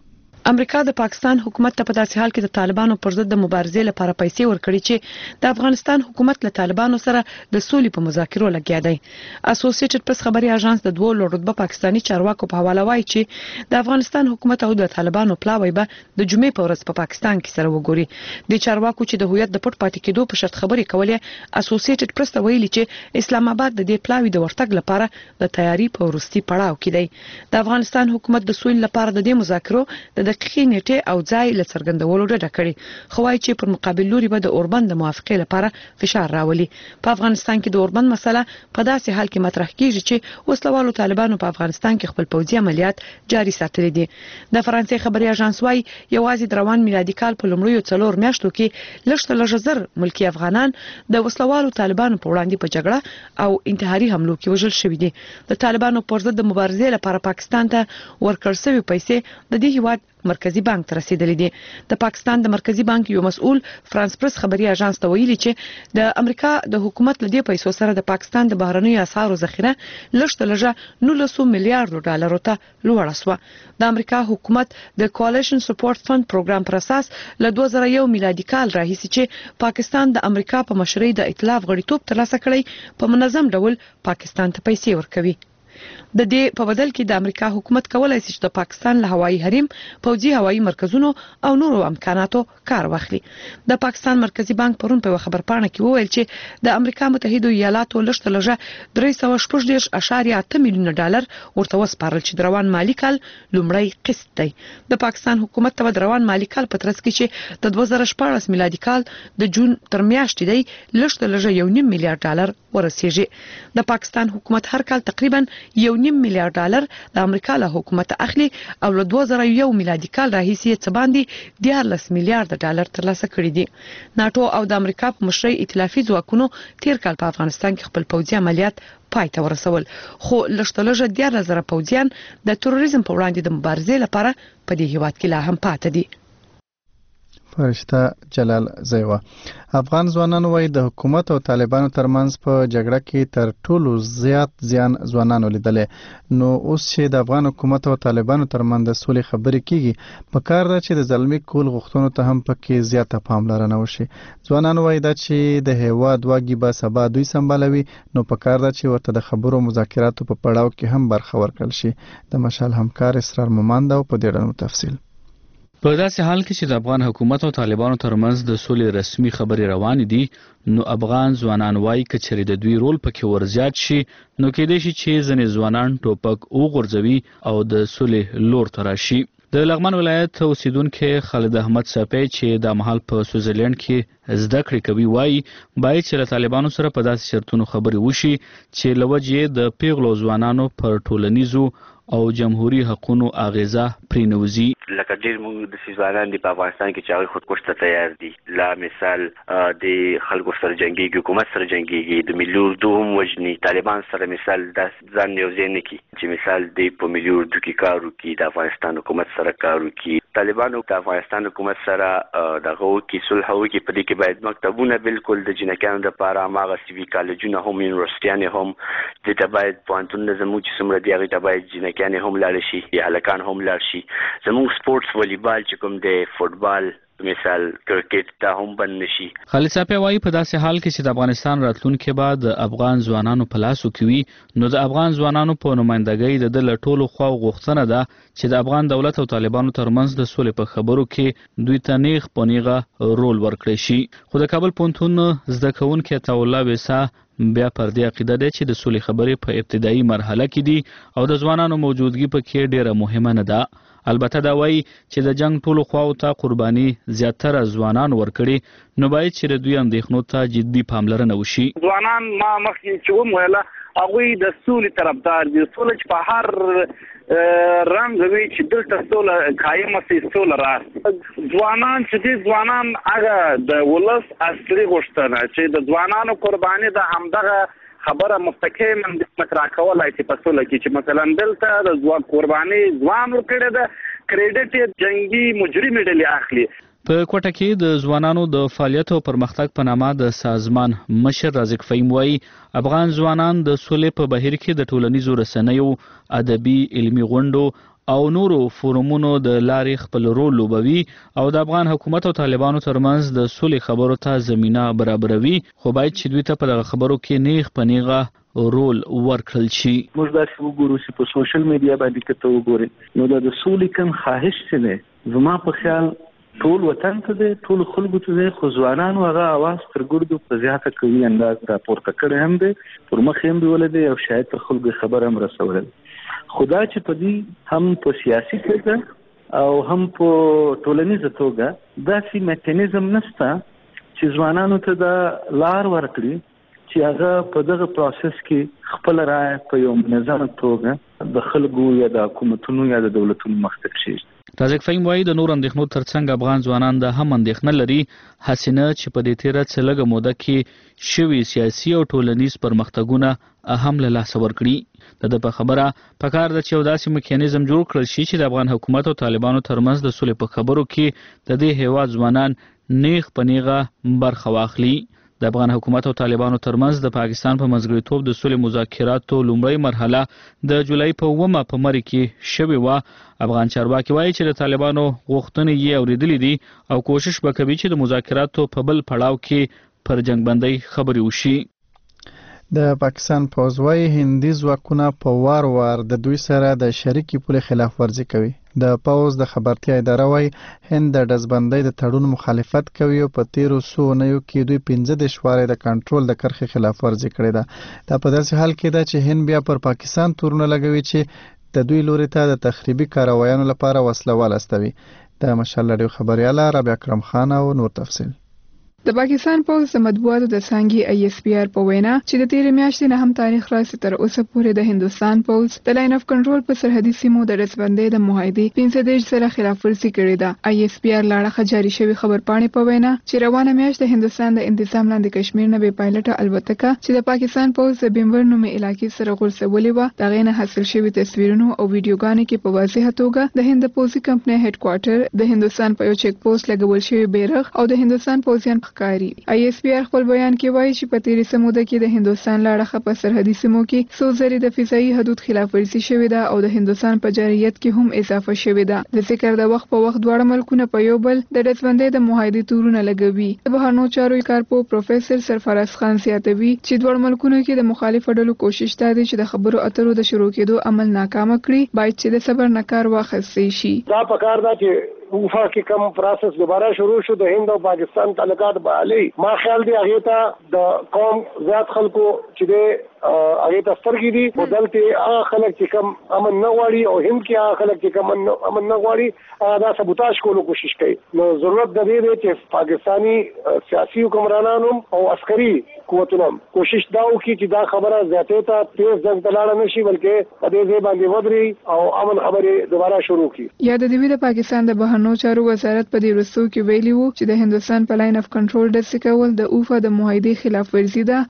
امریکا د پاکستان حکومت ته په داسې حال کې د طالبانو پر ضد د مبارزې لپاره پیسې ورکړي چې د افغانستان حکومت له طالبانو سره د سولې په مذاکرو لګیا دی. اسوسییټډ پریس خبري اژانس د دوه لوړ پاکستانی چارواکو په حواله وایي چې د افغانستان حکومت او د طالبانو پلاوی به د جمعې په ورځ په پا پاکستان کې سره وګوري. د چارواکو چې د هویت د پټ پاتې کېدو په شرط خبرې کولې، اسوسییټډ پریس ته ویلي چې اسلام آباد د دې پلاوی د ورتګ لپاره د تیاری په وروستي پړاو کې دی. د افغانستان حکومت د سولې لپاره د دې مذاکرو د دقیقې نیټه او ځای له څرګندولو ډډه کړې، خو وايي چې پر مقابل لوري به د اوربند د موافقې لپاره فشار راولي. په افغانستان کې د اوربند مسله په داسې حال کې مطرح کیږي چې وسلوالو طالبانو په افغانستان کې خپل پوځي عملیات جاري ساتلي دي. د فرانسې خبري اژانس وايي یوازې د روان میلادي کال په لومړیو څلور میاشتو کې لږ لږ زر ملکی افغانان د وسلوالو طالبانو په وړاندې په جګړه او انتحاري حملو کې وژل شوي دي. د طالبانو پر ضد د مبارزې لپاره پاکستان ته ورکړل شوی پیسې د دې هیواد مرکزی بانک ته رسیدلې دي. د پاکستان د مرکزی بانک یو مسؤل فرانس پریس خبري اژانس ته ویلي چې د امریکا د حکومت له دې پیسو سره د پاکستان د بهرنیو اسعارو ذخیره لږ لږه نولس میلیارډ ډالر ته لوړه شوه. د امریکا حکومت د کوالېشن سپورټ فند پروګرام پر اساس له دوه زره یو میلادي کال راهیسې چې پاکستان د امریکا په مشرۍ د ائتلاف غړیتوب ترلاسه کړی په منظم ډول پاکستان ته پیسې ورکوي. د دې په بدل کې د امریکا حکومت کولای شي چې د پاکستان له هوایي حریم، پوځي هوایي مرکزونو او نورو امکاناتو کار واخلي. د پاکستان مرکزی بانک پرون په خبر پاڼه کې وویل چې د امریکا متحده ایالاتو لږ لږه درې سوه شپږ دېرش اعشاریه اته میلیونه ډالر ورته وسپارل چې د روان مالي کال لومړی قسط دی. د پاکستان حکومت ته د روان مالي کال په ترڅ کې چې د دوه زره شپاړس میلادي کال د جون تر میاشتې دی لږ لږه یو نیم میلیارډ ډالر ورسیږي. د پاکستان حکومت هر کال تقریبا یو نیم میلیارډ ډالر د امریکا له حکومت اخلي او له دوه زره یو میلادي کال راهیسې څه باندې دیارلس میلیارډ ډالر ترلاسه کړي دي. ناتو او د امریکا په مشرۍ ائتلافي ځواکونو تیر کال په افغانستان کې خپل پوځي عملیات پای ته ورسول، خو لږ لږه دیارلس زره پوځیان د تروریزم په وړاندې د مبارزې لپاره په دې هیواد کې لا هم پاتې دي. فرشته جلال زیوا. افغان ځوانانو وایي د حکومت او طالبانو ترمنځ په جګړه کې تر ټولو زیات زیان ځوانانو لیدلې، نو اوس چې د افغان حکومت او طالبانو ترمنځ د سولې خبرې کیږي په کار ده چې د زلمی کول غوښتنو ته هم پکې زیاته پاملرنه وشي. ځوانانو وایي دا چې د هیواد واګي به سبا دوی سمبالوي، نو په کار ده چې ورته د خبرو مذاکراتو په پړاو کې هم برخه ورکړل شي. د مشال همکار اسرار مومند او په دې اړه تفصیل. په داسې حال کې چې د افغان حکومت او طالبانو ترمنځ د سولې رسمي خبرې روانې دي، نو افغان ځوانان وایي که چېرې د دوی رول پکې ورزیات شي نو کېدای شي چې ځینې ځوانان ټوپک وغورځوي او د سولې لور ته راشي. د لغمان ولایت اوسیدونکي خالد احمد صافی چې د مهال په سویټزرلند کې زده کړې کوي وایي باید چې له طالبانو سره په داسې شرطونو خبرې وشي چې له وجې د پیغلو ځوانانو پر ټولنیزو او جمهوریت حقوقو اغیزه پرینوزي. لکه ډیر موږ د ځوانان د افغانستان کې چې هغه خودکش ته تیار دي، لا مثال د خلکو سره جنگيږي، حکومت سره جنگيږي، د ملي اردو هم وجني، طالبان سره مثال د ځان یو ځای نه کی چې مثال د په ملي اردو کې کار وکړي، د افغانستان حکومت سره کار وکړي. طالبانو د افغانستان حکومت سره دغه کې صلح وکړي. په دې کې باید مکتبونه بالکل د جنکانو لپاره ماغه سیوي کالجونه هم یونیورسيټیانې هم د تبعید پوهنتون زموږ چې څومره دی هغه تبعید جنکانې هم لاړ شي، یا هلکان هم لاړ شي. زموږ سپورتس والیبال چې کوم دی، فوټبال مثال کرکټ ته هم بند نشي. خالد صافی وایي په داسې حال کې چې د افغانستان راتلونکي بعد افغان ځوانانو په لاسو کې وي، نو د افغان ځوانانو په نمائندګۍ د د ټولو خوا غوښتنه ده چې د افغان دولت او طالبانو ترمنځ د سولې په خبرو کې دوی ته نیغ په نیغه رول ورکړي شي. خو د کابل پوهنتون زده کوونکی عطاالله ویسا بیا پر دې عقیده ده چې د سولې خبرې په ابتدایي مرحله کې دي او د ځوانانو موجودګي پکې ډیره مهمه نه ده. البته دا وایي چې د جنگ ټولو خواو ته قرباني زیاتره ځوانان ورکړي، نو باید چې دوی اندېښنو ته جدي پاملرنه وشي. ځوانان ما مخکې چې ومویله هغوی د سولې طرفدار دي، سوله چې په هر رنګ وي چې دلته سوله قایمه سي، سوله راسي. ځوانان چې دي ځوانان هغه د ولس اصلي غوښتنه چې د ځوانانو قرباني د همدغه خبره مستقیم مطرح کولای چې په سوله کې چې مثلا دلته د ځوان قرباني ځوان ورکړي ده، کریډټ جنگي مجرم ډلې اخلي. په کوټه کې د ځوانانو د فعالیت او پرمختګ په نامه د سازمان مشر رازق فهیم وایي افغان ځوانان د سولې په بهیر کې د ټولنیزو رسنیو، ادبي، علمي غونډو او نورو فورمونو د لارې خپل رول لوبوي او د افغان حکومت او طالبانو ترمنځ د سولې خبرو ته زمينه برابروي، خو باید چې دوی ته په دغه خبرو کې نیغ په نیغه رول ورکړل شي. موږ داسې وګورو چې په سوشل میډیا باندې کته وګوري نو د سولې کوم خواهش څه زما په خیال ټول وطن ته دی، ټول خلکو ته دی، خو ځوانانو هغه اواز تر ګردو په زیاته کوي انداز راپورته کړی هم دی، پر مخ هم بیول دی او شاید تر خلکو خبر هم رسول. خدا چې په دې هم په سیاسي توګه او هم په ټولنیزه توګه داسې میکانیزم نشته چې ځوانانو ته د لار ورکړي چې هغه په دغه پروسس کې خپل رائے په یو منظمه توګه د خلکو یا د حکومتونو یا د دولتونو مخ ته کشي. رازق فهیم وایي د نور اندېښنو ترڅنګ افغان ځوانان د هم اندېښنه لري حسینه چې په دې تیره څه لږه موده کې شوي سیاسي او ټولنیز پرمختګونه اهم له لاسه ورکړي. د ده په خبره پکار ده چې یو داسې میکانیزم جوړ کړل شي چې د افغان حکومت او طالبانو ترمنځ د سولې په خبرو کې د دې هیواد ځوانان نیغ په نیغه برخه واخلي. د افغان حکومت او طالبانو ترمنځ د پاکستان په منځګړیتوب د سولې مذاکراتو لومړی مرحله د جولای په اوومه په مری کې شوې وه. افغان چارواکي وایي چې د طالبانو غوښتنې یې اورېدلې دي او کوشش به کوي چې د مذاکراتو په بل پړاو کې پر جنګبندۍ خبرې وشي. د پاکستان پوځ وايي هندي ځواکونه په وار وار د دوی سره د شریکې پولې خلاف ورزي کوي. د پوځ د خبرتیا اداره وايي هند د ډزبندۍ د تړون مخالفت کوي او په تیرو څو اونیو کې دوی پنځه د شوارې د کنټرول د کرښې خلاف ورزي کړې ده. دا په داسې حال کې ده چې هند بیا پر پاکستان تورونه لګوي چې د دوی لوري ته د تخریبي کاروایانو لپاره وسله وال استوي. د مشال لړیو خبرياله ربيع اکرم خان او نور تفصیل. د پاکستان پولیس د مطبوعاتو د څانګې آی اس پی آر په وینا چې د تیرې میاشتې نه هم تاریخ راسي تر اوسه پورې د هندستان پولیس د لاین اف کنټرول په سرحدي سیمو د ډزبندۍ د معاهدې پنځه دېرش سره خلاف ورزي کړې ده. آی اس پی آر لاړه جاری شوی خبرپاڼې په وینا چې روانه میاشت د هندستان د انتظام لاندې کشمیر نه بې پایلټه الوتکه چې د پاکستان پولیس د بمبر نومي علاقې سره غورځولې وه د هغې نه حاصل شوي تصویرونو او ویډیوګانې کې په واضحه توګه د هند پوځي کمپنۍ هډ کوارټر د هندستان په یو چیک پوسټ لګول شوی بیرغ او د هندستان پوځیان ښکاري. آی اس پی آر خپل بیان کې وایي چې په تیرې سموده کې د هندستان لاړه په سرحدي سیمو کې څو ځلې د فضایي حدود خلاف ورزي شوې ده او د هندستان په جارحیت کې هم اضافه شوې ده. د ذکر د وخت په وخت دواړه ملکونه په یو بل د ډزبندۍ د معاهدې تورونه لګوي. د بهرنیو چارو کارپو پروفیسور سرفراز خان زیاتوي چې دواړو ملکونو کې د مخالفو ډلو کوشش دا دی چې د خبرو اترو د شروع کېدو عمل ناکامه کړي، باید چې د صبر نه کار واخیستل شي. دا پکار ده چې وفا کې کوم پروسس دوباره شروع شو د هند او پاکستان تعلقات بحالي. ما خیال دی هغه ته د قوم زیات خلکو چې د هغه ته سترګې دي او دلته هغه خلک چې کوم امن نه غواړي او هند کې هغه خلک چې کوم امن نه غواړي هغه دا سبوتاژ کولو کوشش کوي. نو ضرورت د دې دی چې پاکستانی سیاسي حکمرانانو او عسکري قوتونو کوشش دا وکړي چې دا خبره زیاتې ته تیز ځنګ ته لاړه نشي، بلکې په دې ځای باندې ودري او امن خبرې دوباره شروع کړي. یا د دې د پاکستان د بهرنیو چارو وزارت په دې وروستو کې ویلي وو چې د هندستان په لاین اف کنټرول ډز کول د اوفا د معاهدې خلاف ورزي ده.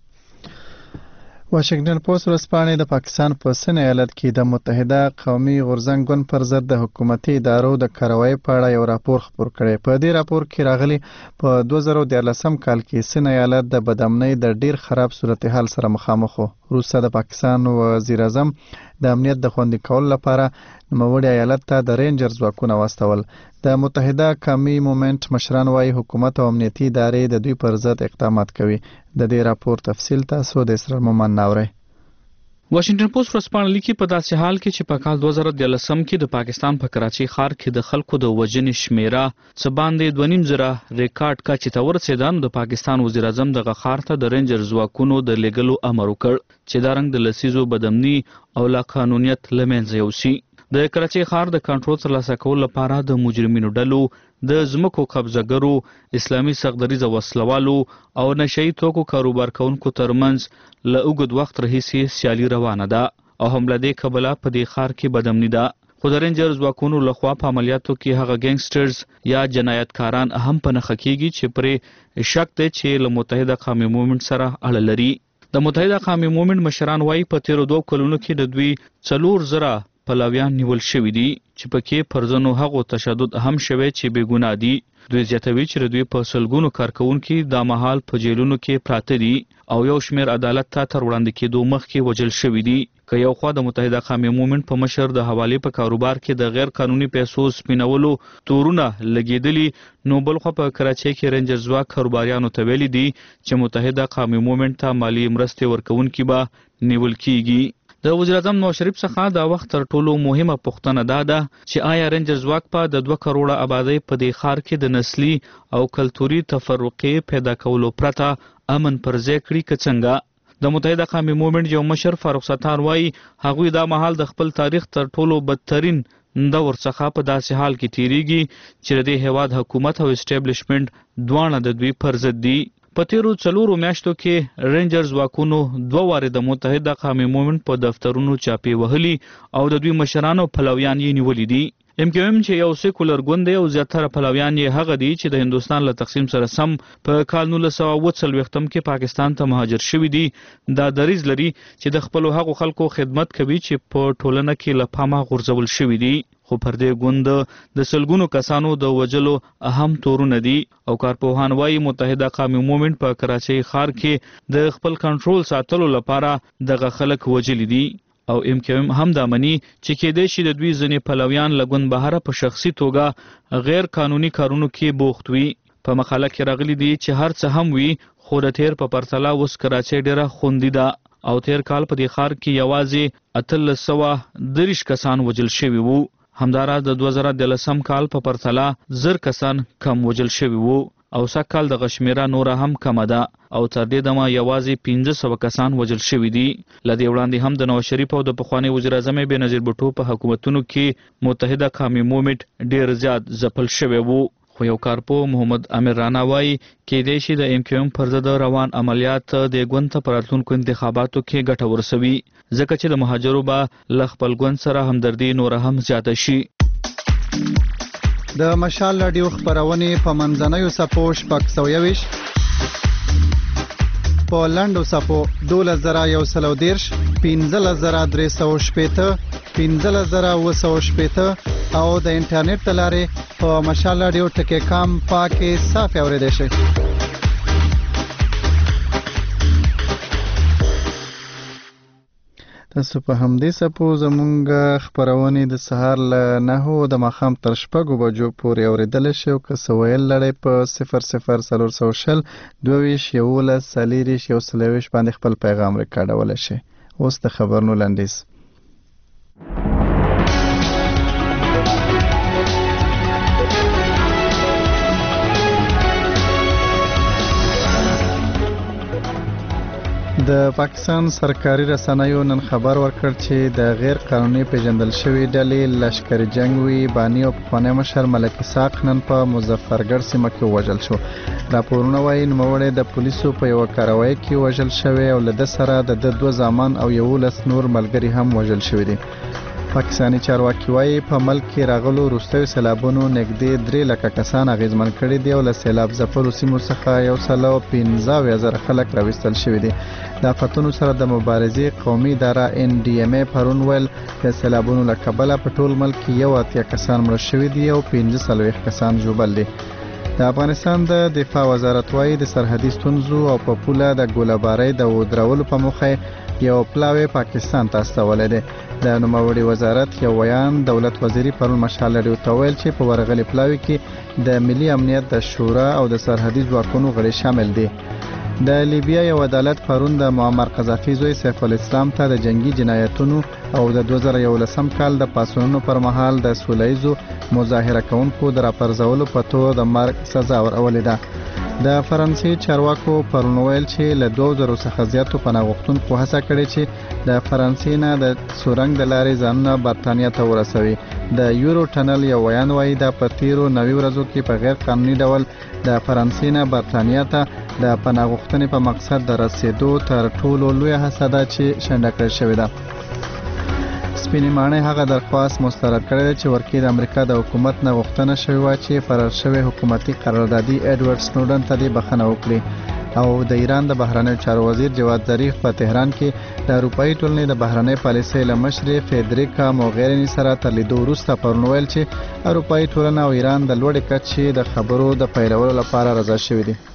واشنگټن پوسټ ورځپاڼې د پاکستان په سن ایالت کې د متحده قومي غورځنګ ګوند پر ضد د حکومتي ادارو د کاروایی په اړه یو راپور خپور کړی. په دې راپور کې راغلي په دوه زره دیارلسم کال کې سن ایالت د بدامنۍ د ډیر خراب صورتحال سره مخامخ و. وروسته د پاکستان وزیر اعظم د امنیت د خوندي کولو لپاره نوموړي ایالت ته د رینجر ځواکونه واستول. د متحده قومي مومنت مشران وايي حکومت او امنیتي ادارې د دوی پر ضد اقدامات کوي. د دې راپور تفصیل تاسو د اسرار مومن ناورئ. واشنگټن پوسټ ورځپاڼه لیکي په داسې حال کې چې په کال دوه زره دیارلسم کې د پاکستان په کراچۍ ښار کې د خلکو د وژنې شمیره څه باندې دوه نیم زره ریکارډ کچې ته ورسېده، د پاکستان وزیر اعظم دغه ښار ته د رینجر ځواکونو د لیږلو امر وکړ چې دا رنګ د لسیزو بدامني او لا قانونیت له منځه یوسي. د کراچۍ ښار د کنټرول ترلاسه کولو لپاره د مجرمینو ډلو، د ځمکو قبضهګرو، اسلامي سختدریزه وسلوالو او نشهیي توکو کاروبار کوونکو ترمنځ له اوږد وخت راهیسې سیالي روانه ده او هم له دې کبله په دې ښار کې بدامني ده. خو د رینجر ځواکونو لخوا په عملیاتو کې هغه ګینګسټرز یا جنایتکاران هم په نښه کېږي چې پرې شک دی چې له متحده قومي مومنټ سره اړه لري. د متحده قومي مومنټ مشران وایي په تیرو دوو کلونو کې د دوی څلور زره پلویان نیول شوي دي چې پکې پر ځینو هغو تشدد هم شوی چې بې ګناه دي. دوی زیاتوي چې دوی په سلګونو کارکونکي دا مهال په جیلونو کې پراته دي او یو شمیر عدالت ته تر وړاندې کېدو مخکې وژل شوي دي. که یو خوا د متحده قومي مومنټ په مشر د حوالې په کاروبار کې د غیر قانوني پیسو سپینولو تورونه لګېدلي، نو بل خوا په کراچۍ کې رینجر ځواک کاروباریانو ته ویلي دي چې متحده قومي مومنټ ته مالي مرستې ورکوونکي به نیول کیږي. د وزیر اعظم نواز شریف څخه دا وخت تر ټولو مهمه پوښتنه دا ده چې آیا رینجر ځواک په د دوه کروړه آبادۍ په دې ښار کې د نسلي او کلتوري تفرقې پیدا کولو پرته امن پر ځای کړي که څنګه؟ د متحده قومي مومنټ یو مشر فاروق ستار وایي هغوی دا مهال د خپل تاریخ تر ټولو بدترین دور څخه په داسې حال کې تیریږي چې د دې هیواد حکومت او اسټابلیشمنټ دواړه د دوی پر ضد دي. په تیرو څلورو میاشتو کې رینجر ځواکونو دوه وارې د متحده قومي مومنټ په دفترونو چاپې وهلي او د دوی مشرانو پلویان یې نیولي دي. ام کیو ام چې یو سیکولر ګوند دی او زیاتره پلویان یې هغه دي چې د هندوستان له تقسیم سره سم په کال نولس سوه اوه څلوېښتم کې پاکستان ته مهاجر شوي دي. دا دریځ لري چې د خپلو هغو خلکو خدمت کوي چې په ټولنه کې له پامه غورځول شوي دي. خو پر دې ګوند د سلګونو کسانو د وژلو اهم تورونه دي او کارپوهان وایي متحده قومي مومنټ په کراچۍ ښار کې د خپل کنټرول ساتلو لپاره دغه خلک وژلي دي او ام کیو ام هم دا مني چې کېدای شي د دوی ځینې پلویان له ګوند بهره په شخصي توګه غیر قانوني کارونو کې بوخت وي. په مقاله کې راغلي دي چې هر څه هم وي خو د تیر په پرتله اوس کراچۍ ډېره خوندي ده او تیر کال په دې ښار کې یوازې اتلس سوه دېرش کسان وژل شوي وو. همداراز د دوه زره دیارلسم کال په پرتله زر کسان کم وژل شوي وو او سږ کال دغه شمیره نوره هم کمه ده او تر دې دمه یوازې پنځه سوه کسان وژل شوي دي. له دې وړاندې هم د نواز شریف او د پخواني وزیر اعظم بېنظیر بوټو په حکومتونو کې متحده قومي مومنټ ډېر زیات ځپل شوی وو. خو یو کارپو محمد امیر رانا وایي کېدای شي د ام کیو ام پر ضد روان عملیات د ګوند ته په راتلونکو انتخاباتو کې ګټه ورسوي ځکه چې د مهاجرو به له خپل ګوند سره همدردي نوره هم زیاته شي. د مشال راډیو خبرونې په منځنیو څپو شپږ سوه یوویشت په لنډو څپو دولس زره یو سل او دېرش پنځلس زره درې سوه شپېته پنځلس زره اووه سوه شپېته او د انټرنیټ له لارې په مشال راډیو ټکي کام پاکې صافې اورېدی شئ. تاسو په همدې څپو زمونږ خپرونې د سهار له نهو د ماښام تر شپږو بجو پورې اورېدلی شي او که څه ویل لرئ په صفر صفر څلور سوه شل دوه ویشت یولس څلېرویشت یو سل یوویشت باندې خپل پیغام ریکارډولی شئ. اوس د خبرونو لنډیز. د پاکستان سرکاري رسنیو نن خبر ورکړ چې د غیر قانوني پیژندل شوی ډلې لشکري جنگوي بانی او پخوانی مشر ملک اسحاق نن په مظفرګړ سیمه کې وژل شو. راپورونه وایي نوموړی د پولیسو په یوه کاروایی کې وژل شوی او له ده سره د ده دوه زامن او یولس نور ملګري هم وژل شوي دي. پاکستاني چارواکي وایي په ملک کې راغلو وروستیو سیلابونو نږدې درې لکه کسان اغېزمن کړي دي او له سیلاب ځپلو سیمو څخه یو سل او پنځه اویا زره خلک راویستل شوي دي. د آفتونو سره د مبارزې قومي اداره ان ډي ام ای پرون ویل د سیلابونو له کبله په ټول ملک کې یو اتیا کسان مړه شوي دي او پنځه څلوېښت کسان ژوبل دي. د افغانستان د دفاع وزارت وایي د سرحدي ستونزو او په پوله د ګوله‌بارۍ د ودرولو په موخه یو پلاوی پاکستان ته استولی دی. د نوموړي وزارت یو ویان دولت وزیري پرون مشال راډیو ته ویل چې په ورغلي پلاوي کې د ملي امنیت د شورا او د سرحدي ځواکونو غړي شامل دي. د لیبیا یو عدالت پرون د معمر قذافي زوی سیف الاسلام ته د جنگي جنایتونو او د دوه زره یولسم کال د پاڅونونو پر مهال د سوله ییزو مظاهره کوونکو د راپرځولو په توګه د مرګ سزا ورولې ده. د فرانسې چارواکو پرون ویل چې له دوه زرو څخه زیاتو پناه غوښتونکو هڅه کړې چې د فرانسې نه د سورنګ د لارې ځانونه برتانیا ته ورسوي. د یورو ټنل یو ویان وایي دا په تیرو نوي ورځو کې په غیر قانوني ډول د فرانسې نه برتانیا ته د پناه غوښتنې په مقصد د رسیدو تر ټولو لویه هڅه ده چې شنډه کړل شوې ده. سپینې ماڼۍ هغه درخواست مسترد کړی دی چې ورکې د امریکا د حکومت نه غوښتنه شوې وه چې فرار شوی حکومتي قراردادي ایډورډ سنوډن ته دې بخښنه وکړي او د ایران د بهرنیو چارو وزیر جواد ظریف په تهران کې د اروپایي ټولنې د بهرنۍ پالیسۍ له مشرې فیدریکا موغیریني سره تر لیدو وروسته پرون ویل چې اروپایي ټولنه او ایران د لوړې کچې د خبرو د پیلولو لپاره رضا شوي دي.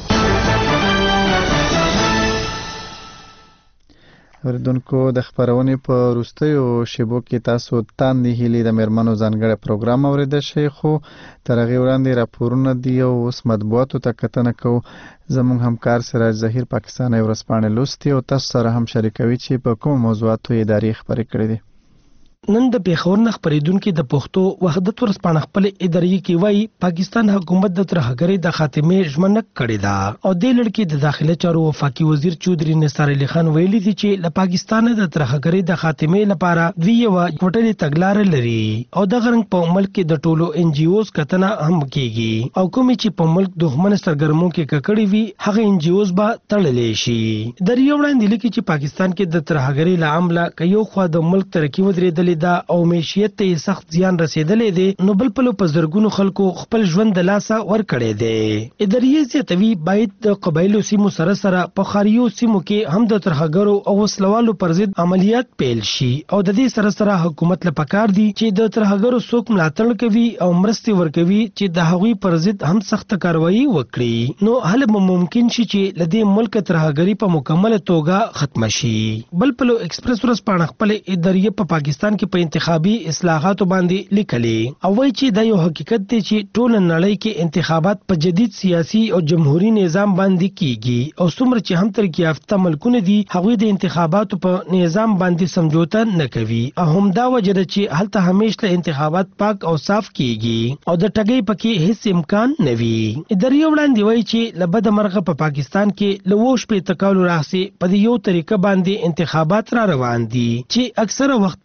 اوریدونکو د خبرونې په وروستیو شیبو کې تاسو تاندې هیلې د میرمنو ځانګړی پروګرام اوریدلی شئ خو تر هغې وړاندې راپورونه دي او اوس مطبوعاتو ته کتنه کوو. زموږ همکار سراج ظهیر پاکستاني ورځپاڼې لوستي او تاسو سره هم شریکوي چې په کومو موضوعاتو یې ادارې خبرې کړې دي. نن د پیښور نه خبرېدونکو د پښتو وحدت ورځپاڼه خپل ادارې کې وایي پاکستان حکومت د ترهګرۍ د خاتمې ژمنه کړې ده او د لړ کې د داخله چارو وفاقي وزیر چودري نثار علي خان ویلي دي چې له پاکستان د ترهګرۍ د خاتمې لپاره دوی یو کوټلې تګلارې لري او د غرنګ په ملک کې د ټولو ان جی اوز کتنه هم کیږي او کومې چې په ملک دښمن سرګرمو کې ککړې وي هغه ان جی اوز به تړلې شي. د ریو وړاندې لیکي چې پاکستان کې د ترهګرۍ له عمله کيو خو د ملک ترقی ودرېدلې دا او معیشت ته سخت زیان رسیدلې دي نو بل په په زرګونو خلکو خپل ژوند د لاسه ور کړی دی. ادارې زیاتوي باید د قبایلو سیمو سره سره په خاریو سیمو کې هم د ترهګرو او وسلوالو پر ضد عملیات پیل شي او د دې سره سره حکومت له پکار دي چې د ترهګرو څوک ملاتړ کوي او مرستې ورکوي چې د هغوی پر ضد هم سخت کاروایی وکړي نو هل ممکن شي چې لدې ملک ترهګری په مکمل توګه ختم شي. بل په ایکسپریس ورځپاڼه خپل ادارې په پاکستان کې په انتخابي اصلاحاتو باندې لیکلي او وایي چې دا یو حقیقت دی چې ټول نړۍ کې انتخابات په جدید سیاسي او جمهوریت نظام باندې کیږي او څومره چې هم ترقی یافته ملکونه دي هغوی د انتخاباتو په نظام باندې سمجوته نه کوي او همدا وجه ده چې هلته همیشه انتخابات پاک او صاف کیږي او د ټګۍ پکې هیڅ امکان نه وي. ادارې وړاندې وایي چې لبد مرغه په پاکستان کې لووش په تکالو راځي په یو طریقه باندې انتخابات را روان دي چې اکثره وخت پکې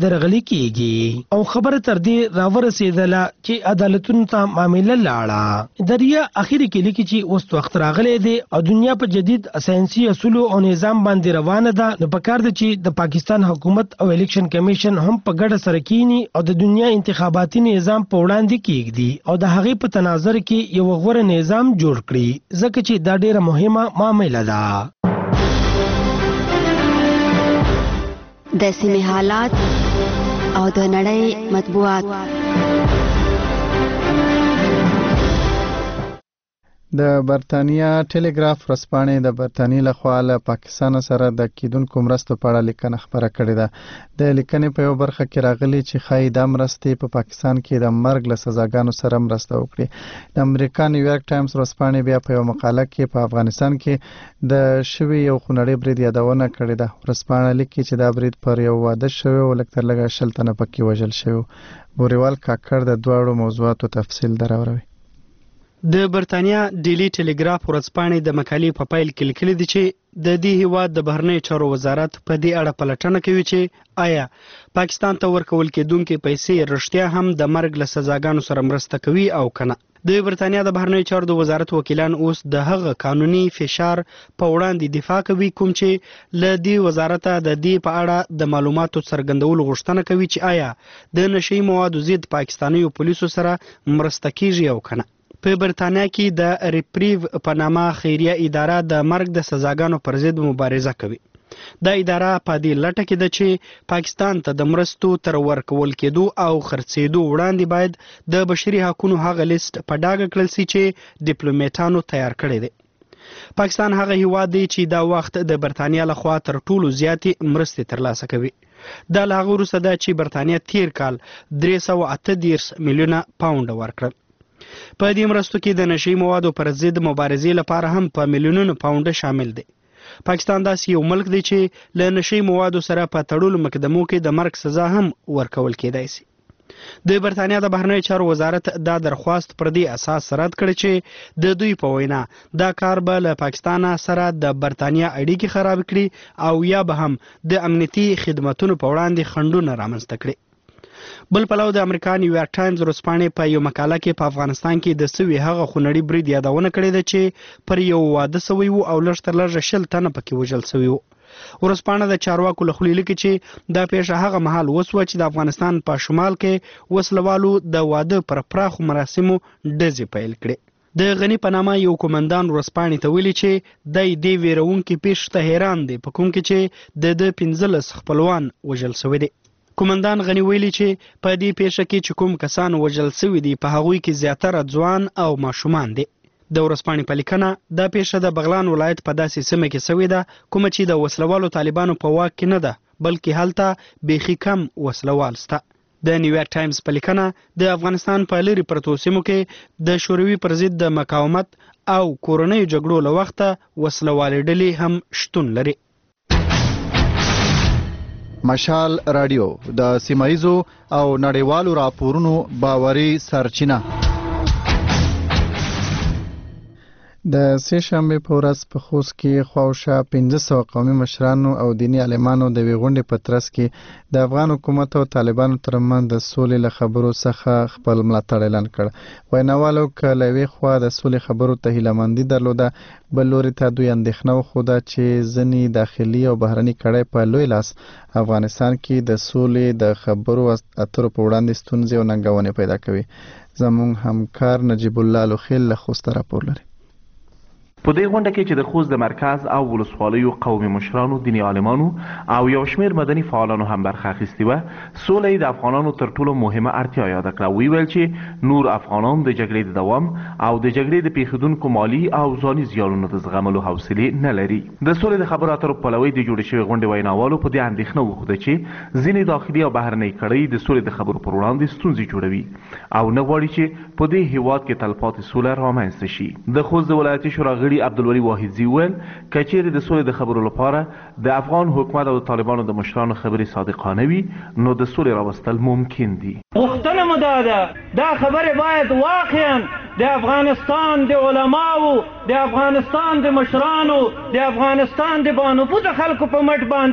درغلي کیږي او خبره تر دې راورسېدله چې عدالتونو ته معامله لاړه. دریا اخیری کې لیکي چې اوس وخت راغلی دی او دنیا په جدید ساينسي اصول او نظام باندې روانه ده. نو پکار دی چې د پاکستان حکومت او الیکشن کمیشن هم په ګډه سره کینی او د دنیا انتخاباتي نظام په وړاندې کیږي او د هغې په تناظر کې یو غوره نظام جوړ کړي ځکه چې دا ډیره مهمه معامله ده. د سیمې حالات او د نړۍ مطبوعات. د برتانیا ټلګراف ورځپاڼې د برتانیې لخوا له پاکستان سره د کیدونکو مرستو په اړه لیکنه خبره کړې ده. د لیکنې په یو برخه کې راغلي چې ښایي دا مرستې په پاکستان کې د مرګ له سزاګانو سره مرسته وکړي. د امریکا نیویارک ټایمز ورځپاڼې بیا په یو مقاله کې په افغانستان کې د شوي یو خونړي برید یادونه کړې ده. ورځپاڼه لیکي چې دا برید پر یو واده شوی او لږ تر لږه شل تنه پکې وژل شوي. بوریوال کاکړ د دواړو موضوعاتو تفصیل دراوروي. د برتانیا ډیلی ټلګراف ورځپاڼې د مقالې په پیل کې لیکلي دي چې د دې هیواد د بهرنیو چارو وزارت په دې اړه پلټنه کوي چې آیا پاکستان ته ورکول کېدونکې پیسې رښتیا هم د مرګ له سزاګانو سره مرسته کوي او کنه. د برتانیا د بهرنیو چارو د وزارت وکیلان اوس د هغه قانوني فشار په وړاندې دفاع کوي کوم چې له دې وزارت د دې په اړه د معلوماتو څرګندولو غوښتنه کوي چې آیا د نشي موادو ضد پاکستانیو پولیسو سره مرسته کیږي او کنه. په برتانیا کې د ریپریو په نامه خیریه اداره د مرګ د سزاګانو پر ضد مبارزه کوي. دا اداره په دې لټه کې ده چې پاکستان ته د مرستو تر ورکول کېدو او خرڅېدو وړاندې باید د بشري حقوقو هغه لیست په ډاګه کړل شي چې ډیپلوماټانو تیار کړی دی. پاکستان هغه هیواد دی چې دا وخت د برتانیا لخوا تر ټولو زیاتې مرستې ترلاسه کوي. دا له هغه وروسته ده چې برتانیا تیر کال درې سوه اته دېرش میلیونه پاونډه ورکړل. په دې مرستو کې د نشي موادو پر ضد مبارزې لپاره هم په میلیونونو پاونډه شامل دی. پاکستان داسې یو ملک دی چې له نشي موادو سره په تړلو مقدمو کې د مرګ سزا هم ورکول کېدای شي. د برتانیا د بهرنیو چارو وزارت دا درخواست پر دې اساس رد کړ چې د دوی په وینا دا کار به له پاکستان سره د برتانیا اړیکې خراب کړي او یا به هم د امنیتي خدماتو په وړاندې خنډونه رامنځته کړي. بل پلو د امریکا نیویارک ټایمز ورځپاڼې په یو مقاله کې په افغانستان کې د سوي هغه خونړي برید یادونه کړې ده چې پر یو واده سوی وو او لږ تر لږه شل تنه پکې وژل سوي وو. ورځپاڼه د چارواکو له خولې لیکي چې دا پیښه هغه مهال وسوه چې د افغانستان په شمال کې وسلوالو د واده پر پراخو مراسمو ډزې پیل کړې. د غنی په نامه یو کومندان ورځپاڼې ته ویلي چې د دې ویرونکې پیښې ته حیران دی په کوم کې چې د د پنځلس خپلوان وژل سوي دي. کومندان غنی ویلي چې په دې پیښه کې چې کوم کسان وژل سوي دي په هغوی کې زیاتره ځوان او ماشومان دي. د ورځپاڼې په لیکنه دا پیښه د بغلان ولایت په داسې سیمه کې سوې ده کومه چې د وسلوالو طالبانو په واک کې نه ده بلکې هلته بیخي کم وسلوال شته. د نیویارک ټایمز په لیکنه د افغانستان په لرې پرتو سیمو کې د شوروي پر ضد د مقاومت او کورنیو جګړو له وخته وسلوالې ډلې هم شتون لري. مشال رادیو د سیمایزو او نړیوالو راپورونو باوري سرچینه. د سه شنبه په ورځ په خوست کې خواوشا پنځه سوه قومي مشرانو او دیني عالمانو د یوې غونډې په ترڅ کې د افغان حکومت او طالبانو ترمنځ د سولې له خبرو څخه خپل ملاتړ اعلان کړ. ویناوالو که له یوې خوا د سولې خبرو ته هیلهمندي درلوده بل لوري ته دوی اندېښنه وښوده چې ځینې داخلي او بهرني کړۍ په لوی لاس افغانستان کې د سولې د خبرو اترو په وړاندې ستونزې او ننګونې پیدا کوي. زموږ همکار نجیب الله لوخیل له خوسته راپور لري. په دې غونډه کې چې د خوست د مرکز او ولسوالیو قومي مشرانو دیني عالمانو او یو شمېر مدني فعالانو هم برخه اخیستې وه سوله یې د افغانانو تر ټولو مهمه اړتیا یاده کړه. ویې ویل چې نور افغانان د جګړې د دوام او د جګړې د پیښېدونکو مالي او ځاني زیانونو د زغملو حوصلې نه لري. د سولې د خبرو اترو پلوي د جوړې شوې غونډې ویناوالو په دې اندېښنه وښوده چې ځینې داخلي او بهرنۍ کړۍ د سولې د خبرو پر وړاندې ستونزې جوړوي او نه غواړي چې په دې هېواد کې تلپاتې سوله رامنځته شي. د خوست د ولایتي شورا غړي عبدالولي واحدزي ویل که چیرې د سولې د خبرو لپاره د افغان حکومت او د طالبانو د مشرانو خبرې صادقانه وي نو د سولې راوستل ممکن دي. غوښتنه مو دا ده دا خبرې باید واقعا د افغانستان د علماو د افغانستان د مشرانو د افغانستان د بانفوذ خلکو په مټ باندې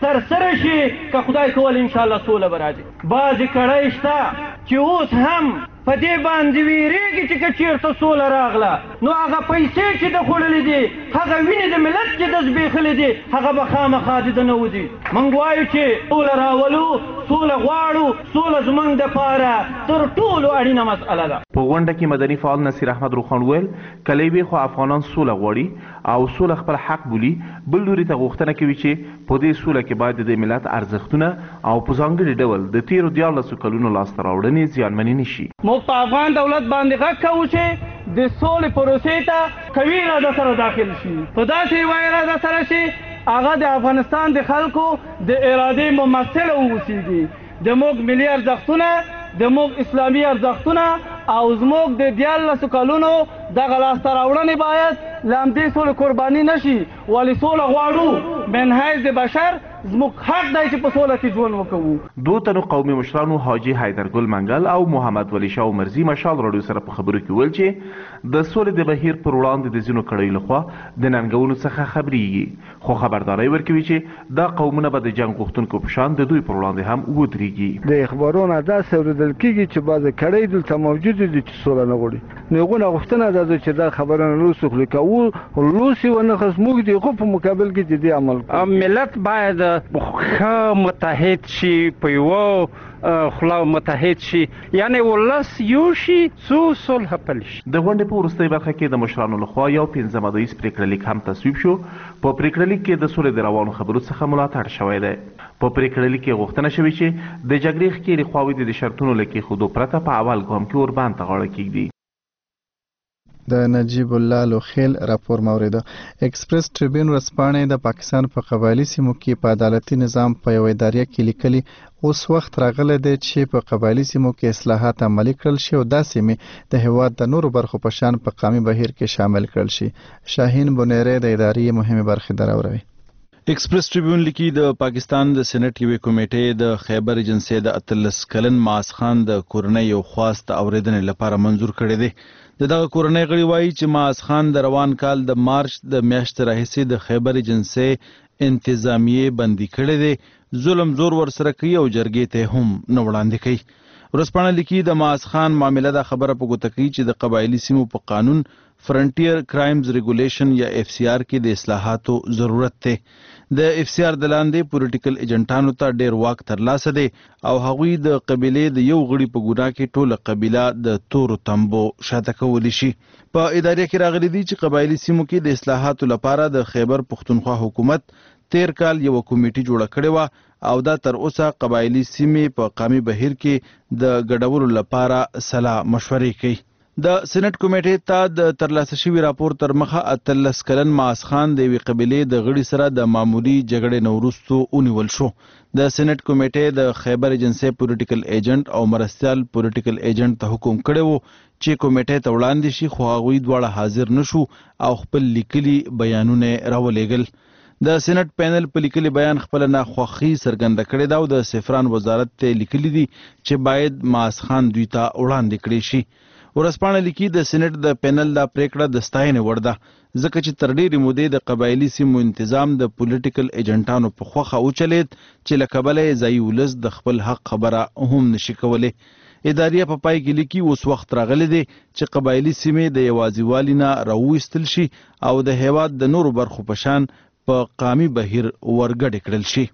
تر سره شي که خدای کول ان شاء الله سوله به راځي. بعضې کړۍ شته چې اوس هم په دې باندې ویرېږي چې که چېرته سوله راغله نو هغه پیسې چې د خوړلې دي هغه وینې د ملت چې د زبېښلې دي هغه به خامخا د ده نه وځي. موږ وایو چې سوله راولو، سوله غواړو، سوله زموږ دپاره تر ټولو اړینه مسئله ده. په غونډه کې مدني فعال نصیر احمد روخان ویل کله یوې خوا افغانان سوله غواړي او سوله خپل حق بولي، بل لوري ته غوښتنه کوي چې په دې سوله کې باید د ملت ارزښتونه او په ځانګړي ډول د تېرو دیارلسو کلونو لاسته راوړنې زیانمنې نه شي. موږ په افغان دولت باندې غږ کوو چې د سولې پروسې ته قوي اراده سره داخل شي. په داسې یوه اراده سره چې هغه د افغانستان د خلکو د ارادې ممثله واوسېږي. د موږ ملي ارزښتونه، د موږ اسلامي ارزښتونه او زموږ د دیارلسو کلونو دغه لاسته راوړنې باید له همدې سولې قرباني نه شي. ولې سوله غواړو، من حیث د بشر زموږ حق دی چې په سوله کې ژوند وکوو. دو تنو قومي مشرانو حاجي حیدرګل منګل او محمد ولی شاه عمرزي مشال راډیو سره په خبرو کې ویل چې د سولې د بهیر پر وړاندې د ځینو کړیو لخوا د ننګونو څخه خبرېږي، خو خبرداری ورکوي چې دا قومونه به د جنګ غوښتونکو په شان د دوی پر وړاندې هم ودرېږي. د اخبارونو داسې اورېدل کېږي چې بعضې کړۍ دلته موجودې دي چې سوله نه غواړي. نو هغونه غوښتنه دا ده چې دا خبره نه لوس وکړي، که لوس یې ونه خس موږ د هغو په مقابل کې جدي عمل کوو. ملت باید ښه متحد شي، په یوه خوله متحد شي، یعنې ولس یو شي څو صلح پلی شي. د غونډې په وروستۍ برخه کې د مشرانو لخوا یو پنځه مدیز پرېکړه لیک هم تصویب شو. په پرېکړه لیک کې د سولې د روانو خبرو څخه ملاتړ شوی دی. په پرېکړه لیک کې غوښتنه شوې چې د جګړې ښکېلې خواوې د شرطونو له کېښودو پرته په اول ګام کې اوربند ته غاړه کېږدي. د نجیب الله لوخیل راپور موریده. ایکسپریس ټریبیون ورځپاڼې د پاکستان په قبایلي سیمو کې په عدالتي نظام په یوه اداریه کې لیکلي اوس وخت راغلی دی چې په قبایلي سیمو کې اصلاحات عملي کړل شي او دا سیمې د هېواد د نورو برخو په شان په قامي بهیر کې شامل کړل شي. شاهین بونیری د ادارې مهمې برخې دراوروي. ایکسپریس ټریبیون لیکي د پاکستان د سېنات یوې کمیټې د خیبر ایجنسۍ د اتلس کلن معاذ خان د کورنۍ یو خواست اورېدنې لپاره منظور کړی دی. د دغه کورنۍ غړي وایي چې معاذ خان د روان کال د مارچ د میاشتې راهیسې د خیبر ایجنسۍ انتظامیې بندي کړی دی، ظلم زور ورسره کوي او جرګې ته هم نه وړاندې کوي. ورځپاڼه لیکي د معاذ خان معامله دا خبره په ګوته کوي چې د قبایلي سیمو په قانون فرنټیر کرایمز ریګولیشن یا اف سی آر کې د اصلاحاتو ضرورت دی. د اف سی آر د لاندې پولیټیکل ایجنټانو ته ډیر واک ترلاسه دی او هغوی د قبیلې د یو غړي په ګناه کې ټوله قبیله د تورو تمبو شاته کولی شي. په ادارې کې راغلي دي چې قبایلي سیمو کې د اصلاحاتو لپاره د خیبر پښتونخوا حکومت تیر کال یو کمیټه جوړه کړې وه او دا تر اوسه قبایلي سیمې په قامي بهیر کې د ګډولو لپاره سلا مشورې کوي. د سېنات کمیټې ته د ترلاسه شوي راپور تر مخه اتلس کلن معاذ خان د یوې قبیلې د غړي سره د معمولي جګړې نه وروستو ونیول شو. د سېنات کمیټې د خیبر ایجنسۍ پولیټیکل ایجنټ او مرستیال پولیټیکل ایجنټ ته حکم کړی و چې کمیټې ته وړاندې شي، خو هغوی دواړه حاضر نه شو او خپل لیکلي بیانونه راولېږل. د سېنات پینل په لیکلي بیان خپل ناخوښي څرګنده کړې ده او د سفران وزارت ته لیکلي دي چې باید معاذ خان دوی ته وړاندې کړی شي. ورځپاڼه لیکي د سېنات د پینل دا پریکړه د ستاینې وړ ده ځکه چې تر ډېرې مودې د قبایلي سیمو انتظام د پولیټیکل ایجنټانو په خوښه وچلېد چې له کبله یې ځایي ولس د خپل حق خبره هم نشي کولی. ادارې په پای کې لیکي اوس وخت راغلی دی چې قبایلي سیمې د یوازیوالي نه راوویستل شي او د هېواد د نورو برخو په شان په قامي بهیر ورګډې کړل شي.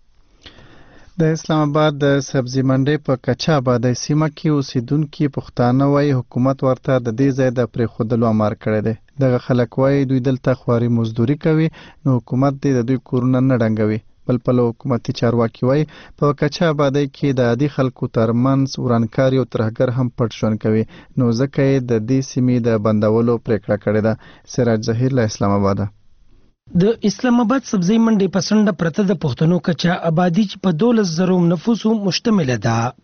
د اسلام آباد د سبزی منډۍ په کچا آبادۍ سیمه کې اوسیدونکي پښتانه وایي حکومت ورته د دې ځای د پرېښودلو امر کړی دی. دغه خلک وایي دوی دلته خواري مزدوري کوي نو حکومت دې د دوی کورونه نه ډنګوي. بل پلو حکومتي چارواکي وایي په کچا آبادۍ کې د عادي خلکو ترمنځ ورانکاري او ترهګر هم پټ ژوند کوي نو ځکه یې د دې سیمې د بندولو پرېکړه کړې ده. سراج ظهیر له اسلام آباده. د اسلام آباد سبزی منډۍ په څنډه پرته د پښتنو کچا آبادی چې په دولس زرو نفوسو مشتمله ده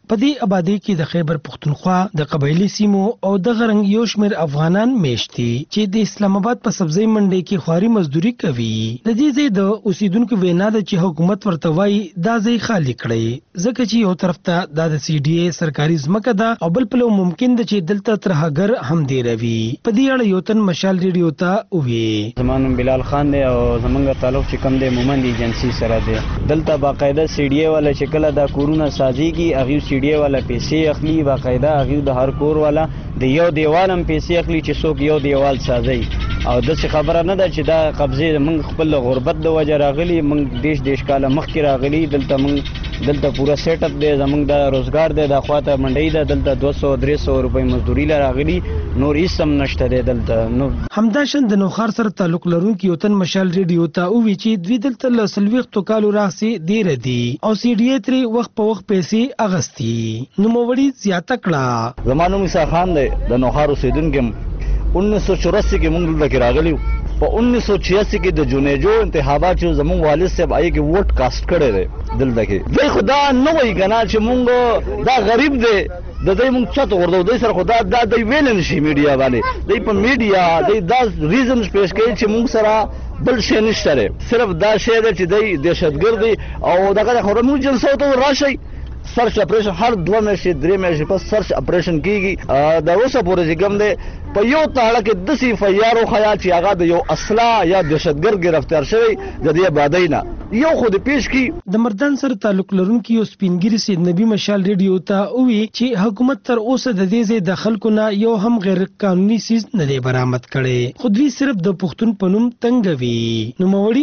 په دې آبادی کې د خیبر پختونخوا د قبایلی سیمو او د غرنګ یو شمېر افغانان میشتي چې د اسلام آباد په سبزی منډي کې خواري مزدوري کوي. د دې ځای د اوسیدونکو وینا ده چې حکومت ورته وایي دا ځای خالی کړي ځکه چې یو طرف ته د سی ډي اي سرکاري ځمکه ده او بل پلو ممکن ده چې دلته ترهګر هم دی روي. په دې اړه یو تن مشال ریډیو ته وی زمانو بلال خان دی او زمونږ تعلق چې کم دی مومند ایجنسی سره دی. دلته باقاعده سی ډي اي والا چې کله دا کورونه سازيږي هغه سی ډي اي والا پیسې اخلي باقاعده هغه د هر کور والا د یو دیوال هم پیسې اخلي چې څوک یو دیوال سازي او د څه خبره نه ده چې دا قبضه موږ خپل غربت د وجه راغلي موږ دیش دیش کاله مخکې راغلي دلته موږ دلته پورا سیټ اپ دی زمونږ د روزګار دی د خواته منډي ده دلته دوه سوه درې سوه روپۍ مزدوري راغلي نور هیڅ هم نشته دی دلته. نو همداشان د نوخار سره تعلق لرونکي یو تن مشال ریډیو ته ووی چې دوی دلته له څلوېښتو کالو راهیسې ډېره دي او سی ډي اي ترې وخت په وخت پیسې اخیستي. نوموړي زیاته کړه زما نوم عیسی خان دی د نوخار اوسېدونکی یم. انیس سو چوراسی کې موږ دلته کې راغلي وو. په انیس سو چھیاسی کې د جونیجو انتخابات چې زموږ والد صاحب آی کې ووټ کاسټ کړی دی دلته کې. دوی خو دا نه وایي که نه چې موږ دا غریب دی د دوی موږ چاته ورته دوی سره خو دا دا دوی ویلی نه شي میډیا باندې. دوی په میډیا دوی دا ریزنز پیش کوي چې موږ سره بل شی نشته دی صرف دا شی دی چې دوی دهشتګرد دي او دغه خو موږ جلسو ته راشئ سرچ اپریشن هر دوه میاشتې درې میاشتې پس سرچ اپریشن کیږي. د اوسه پورې چې کوم دی په یو تاړه کې داسې اف آی آر وښیه چې هغه د یو اسلحه یا دهشتګرد ګرفتار شوی د دې آبادۍ نه یو خو د پیش کی. د مردان سره تعلق لرونکي یو سپینګیري سید نبی مشال ریډیو ته ووی چې حکومت تر اوسه د دې ځای د خلکو نه یو هم غیر قانوني سیز نه دی برآمد کړی خو دوی صرف د پښتون په نوم تنګوي. نوموړي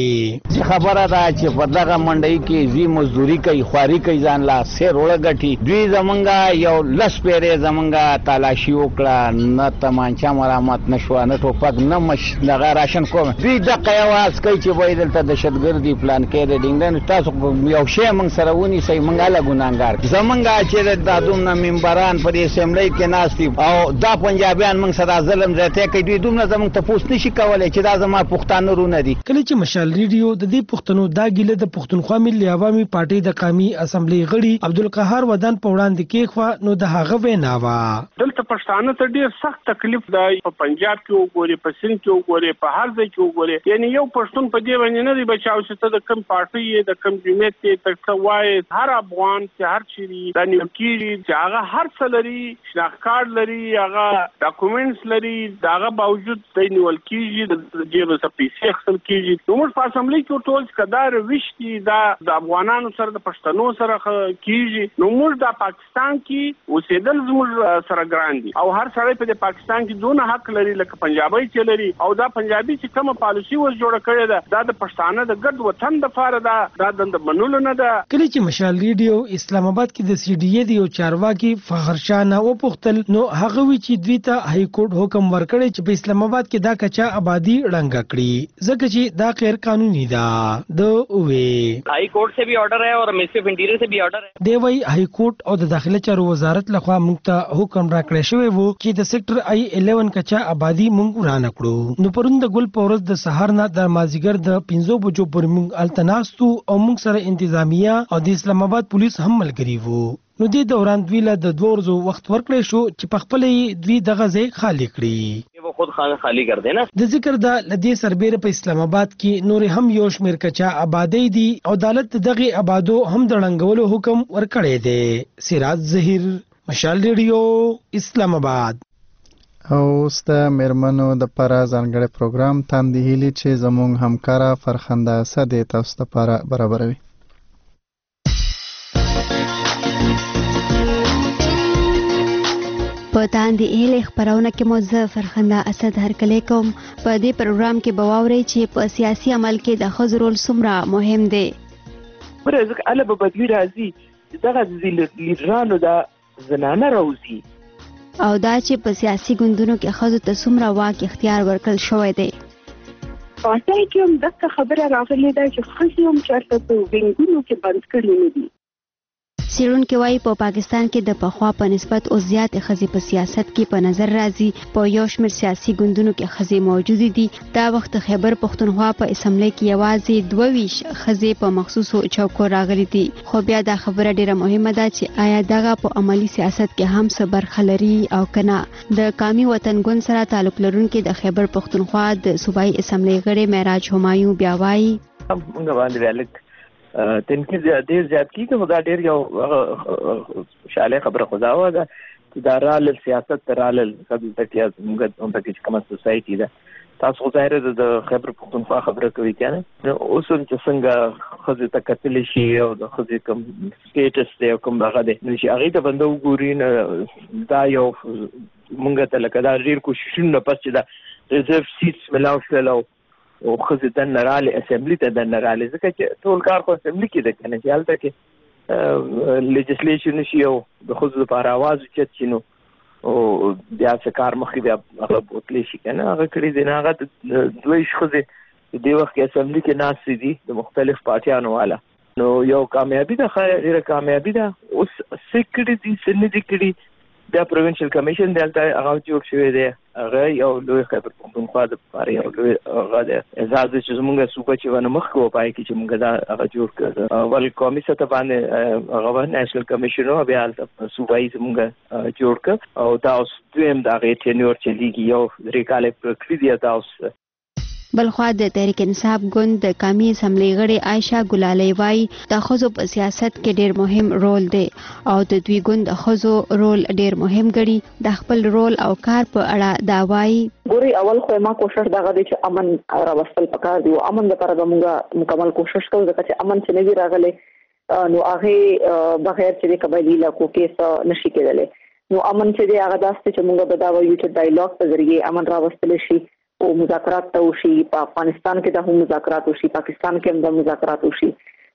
ووی خبره ده چې په دغه منډۍ کې دوی مزدوري کوي خواري کوي ځان لا سیر وړه ګټي. دوی زمونږ یو لس پیرې زمونږ تالاشي وکړه نه تمانچه مرامت نه شوه نه ټوپک نه مش دغه راشن کوم. دوی دقه یواز کوي چې وایي دلته دهشتګردي پلان کې دی ډینګ تاسو یو شی موږ سره ونیسئ موږ هله ګناهګار زمونږ چې دا دومره ممبران په دې اسمبلۍ کې ناست دي او دا پنجابیان موږ سره ظلم زیاتی کوي دوی دومره زموږ تپوس نشي کولی چې دا زما پښتانه رونه دي. کله چې مشال ریډیو د دې پښتنو دا ګیله د پښتونخوا ملي عوامي پارټۍ د قومي اسمبلۍ غړي عبدالقهار ودان په وړاندې کېښوه نو د هغه وینا وه دلته پښتانه ته ډېر سخت تکلیف دی. په پنجاب کې وګورې په سند کې وګورې په هر ځای کې وګورې یعنې یو پښتون په دې باندې نه دی بچاو چې ته د کوم پارټۍ یې د کوم جمعیت یې ته څه وایې هر افغان چې هر چیرې دا نیول کېږي چې هغه هر څه لري شناخت کارت لري هغه ډاکومنټس لري د هغه باوجود دی نیول کېږي د جیبه څخه پیسې اخیستل کېږي. نو موږ په اسمبلۍ کې ورته وویل چې که دا روش دي دا د افغانانو سره د پښتنو سره کېږي نو موږ دا پاکستان کې اوسېدل زموږ سره ګران دي او هر سړی په دې پاکستان کې دونه حق لري لکه پنجابی چې لري او دا پنجابي چې کومه پالیسي اوس جوړه کړې ده دا د پښتانه د ګډ وطن دپاره ده دا د منلو نه ده. کله چې مشال ریډیو اسلام آباد کې د سی ډي اي د یو چارواکي فخر شاه نه وپوښتل نو هغه وی چې دوی ته های کورټ حکم ورکړی چې په اسلام آباد کې دا کچا آبادی ړنګه کړي ځکه چې دا غیر قانوني ده. د وې هائی کورٹ سے بھی آرڈر ہے اور منسٹری آف انٹیریئر سے بھی آرڈر ہے. دی وی های کورټ او د داخله چارو وزارت لخوا موږ ته حکم راکړی شوی وو چې د سېکټر آی الیون کچا آبادی موږ ورانه کړو. نو پرون د ګل په ورځ د سهار نه د مازیګر د پنځو بجو پورې موږ هلته ناستو او موږ سره انتظامیه او د اسلام آباد پولیس هم ملګري وو. نو دې دوران دوی له د دوه ورځو وخت ورکړی شو چې په خپله یې دوی دغه ځای خالي کړي. وہ خود خانه خالی کر دینا. د ذکر دا لدې سربېره په اسلام آباد کې نور هم یو شمېر کچا آبادی دي او عدالت دغه آبادو هم د ړنګولو حکم ورکړی دی. سراج ظهیر مشال ریډیو اسلام آباد. او ست مېرمنو د پاره ځانګړی پروګرام تاندې هیلي چې زموږ همکاره فرخنده اسد تاسو ته پاره برابروي. په تاندې هیلې خپرونه کې مو زه فرخنده اسد هرکلی کوم. په دې پروګرام کې به واورئ چې په سیاسي عمل کې د ښځو رول څومره مهم دی. ګوره ځکه هله به بدلي راځي دغه لیډرانو دا زنانه راوځي او دا چې په سیاسي ګوندونو کې ښځو ته څومره واک اختیار ورکړل شوی دی. پارټۍ کې هم دغه خبره راغلې ده چې ښځې هم چېرته په وینګونو کې بند کړي نه دي. سیرونکو وايي په پاکستان کې د پخوا په نسبت او زیات خزي په سیاست کې په نظر راځي په یو شمېر سیاسي ګوندونو کې خزي موجود دي. دا وخت خیبر پښتونخوا په اسمبلی کې یوازې دوه ویش خزي په مخصوصو چوکو راغلي دي. خو بیا دا خبره ډیره مهمه ده چې آیا دغه په عملی سیاست کې هم څه برخه لري او کنه. د قومي وطن ګوند سره تعلق لرونکي د خیبر پښتونخوا د صوبایي اسمبلی غړي معراج همایون بیا وایي موږ باندې الک تنقید ډیر زیات کیږي خو دا ډیر یو شاله خبره خدا و دا دا رال سیاست رال قبل تکیا موږ هم پکې کومه سوسايټي ده تاسو ظاهر د خبر پښتونخوا خبره کوي کنه اوس چې څنګه خزه تکتل شي او د خزه کوم سټیټس دی کوم هغه دی چې هغه ته بندو ګورین دا یو موږ ته لکه دا ډیر کوششونه پس چې دا ریزرو سیټس ملاو شلو او خزه د نراله اسمبلی ته د نراله ځکه چې ټول کار په اسمبلی کې ده کنه چې حالت کې لیجسلیشن شي او د خزه لپاره आवाज چت شنو او بیا څه کار مخې بیا هغه بوتلی شي کنه هغه کړی دی نه هغه دوی خزه د وخت کې اسمبلی کې ناس دي د مختلف پارټیانو والا نو یو کامیابی ده خیره کامیابی ده اوس سیکړي دي سن دي کړي د پروینشل کمیشن دلته هغه جوړ شوی دی هغه یو لوی خبر پښتونخوا د پاره یو لوی هغه د اعزاز چې موږ صوبه چې ونه مخ کو پای کې چې موږ دا هغه جوړ کړ ول کمیسه ته باندې هغه نېشنل کمیشن او بیا صوبایي موږ جوړ کړ او دا اوس دویم دا غي ټینور چې لیږي یو ریکاله پرکړی دی تاسو بلخوا د تحریک انصاف ګوند د قومي اسمبلی غړي عائشہ ګلالي وايي د خزو په سیاست کې ډیر مهم رول دی او د دوی ګوند د خزو رول ډیر مهم ګڼي د خپل رول او کار په اړه دا وايي ګوري اول خو ما کوشش دغه دی چې امن راوستل پکار دی او امن لپاره موږ مکمل کوشش کوو ځکه چې امن چې نه راغلی نو هغه بغیر چې قبایلی علاقو کې نشي کېدلی نو امن چې دی هغه داسته چې موږ به دا وایو چې ډایلاګ په ذریعه امن راوستل شي او مذاکرات ته وشي په افغانستان کې د هم مذاکرات وشي پاکستان کې هم د مذاکرات وشي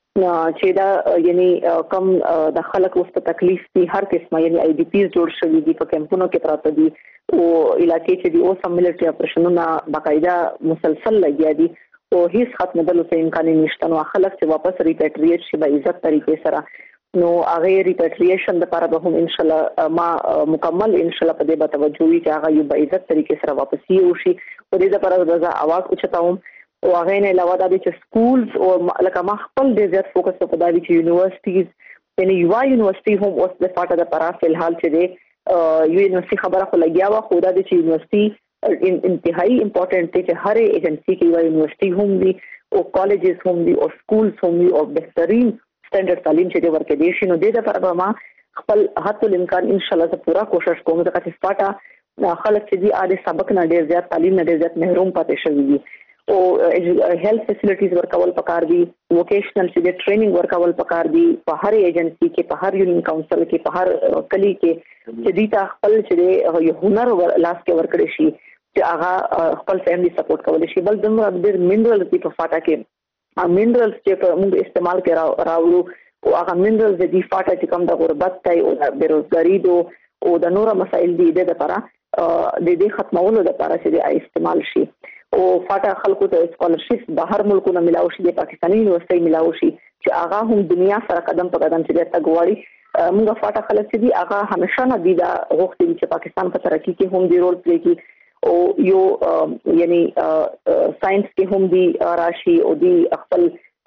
چې دا یعنی کم د خلک وسته تکلیف دي هر قسمه یعنی آی ډی پیز جوړ شوی دي په کمپونو کې پراته دي او علاقې چې دی او سم ملټری اپریشنونه باقاعده مسلسل لګیا دي او هیڅ ختمېدلو څه امکان نشته نو خلک چې واپس ریپیټریټ شي په عزت طریقې سره نو هغه ریپیټریشن د لپاره به هم ان شاء الله ما مکمل ان شاء الله په دې به توجه وي چې هغه یو په عزت طریقې سره واپس یوشي په دې لپاره د اواز اوچتاوم او هغه نه علاوه د چې سکولز او لکه ما خپل ډیر زیات فوکس په دا دي چې یونیورسيټیز یعنی یو یونیورسيټي هم اوس د فاټه د لپاره فلحال چې دی یو یونیورسيټي خبره خو لګیا و خو دا د چې یونیورسيټي انتهایی امپورټنت دی چې هر ایجنسی کې یو یونیورسيټي هم دي او کالجز هم دي او سکولز هم دي او بهترین سټانډرډ تعلیم چې د ورکې دي شنو د لپاره ما خپل حتی الامکان ان شاء الله زه پورا کوشش کوم ځکه چې فاټه خلک چې دي اده سبق نه ډیر زیات تعلیم نه ډیر زیات محروم پاتې شوی دي او هیلث فیسیلیټیز ورکول پکار دي ووکیشنل چې د ټریننګ ورکول پکار دي په هر ایجنسی کې په هر یونین کونسل کې په هر کلی کې چې دي تا خپل چې یو هنر لاس کې ورکړي شي چې هغه خپل فیملی سپورټ کول شي بل دغه ډیر منرال دي په فاټه کې ا منرالز چې موږ استعمال کې راوړو او هغه منرالز د دې فاټه چې کوم د غربت ته او د بیروزګاری دو او د نور مسایل دي د لپاره د دې ختمولو لپاره چې د استعمال شي او فاټه خلکو ته سکالرشپ بهر ملکونو ملاوي شي د پاکستاني یونیورسيټي ملاوي شي چې هغه هم دنیا سره قدم په قدم چې د تګوالي موږ فاټه خلک چې دي هغه همیشه نه دي دا غوښتي چې پاکستان په ترقی کې هم دی رول پلی کوي او یو یعنی ساينس کې هم دي راشي او دي خپل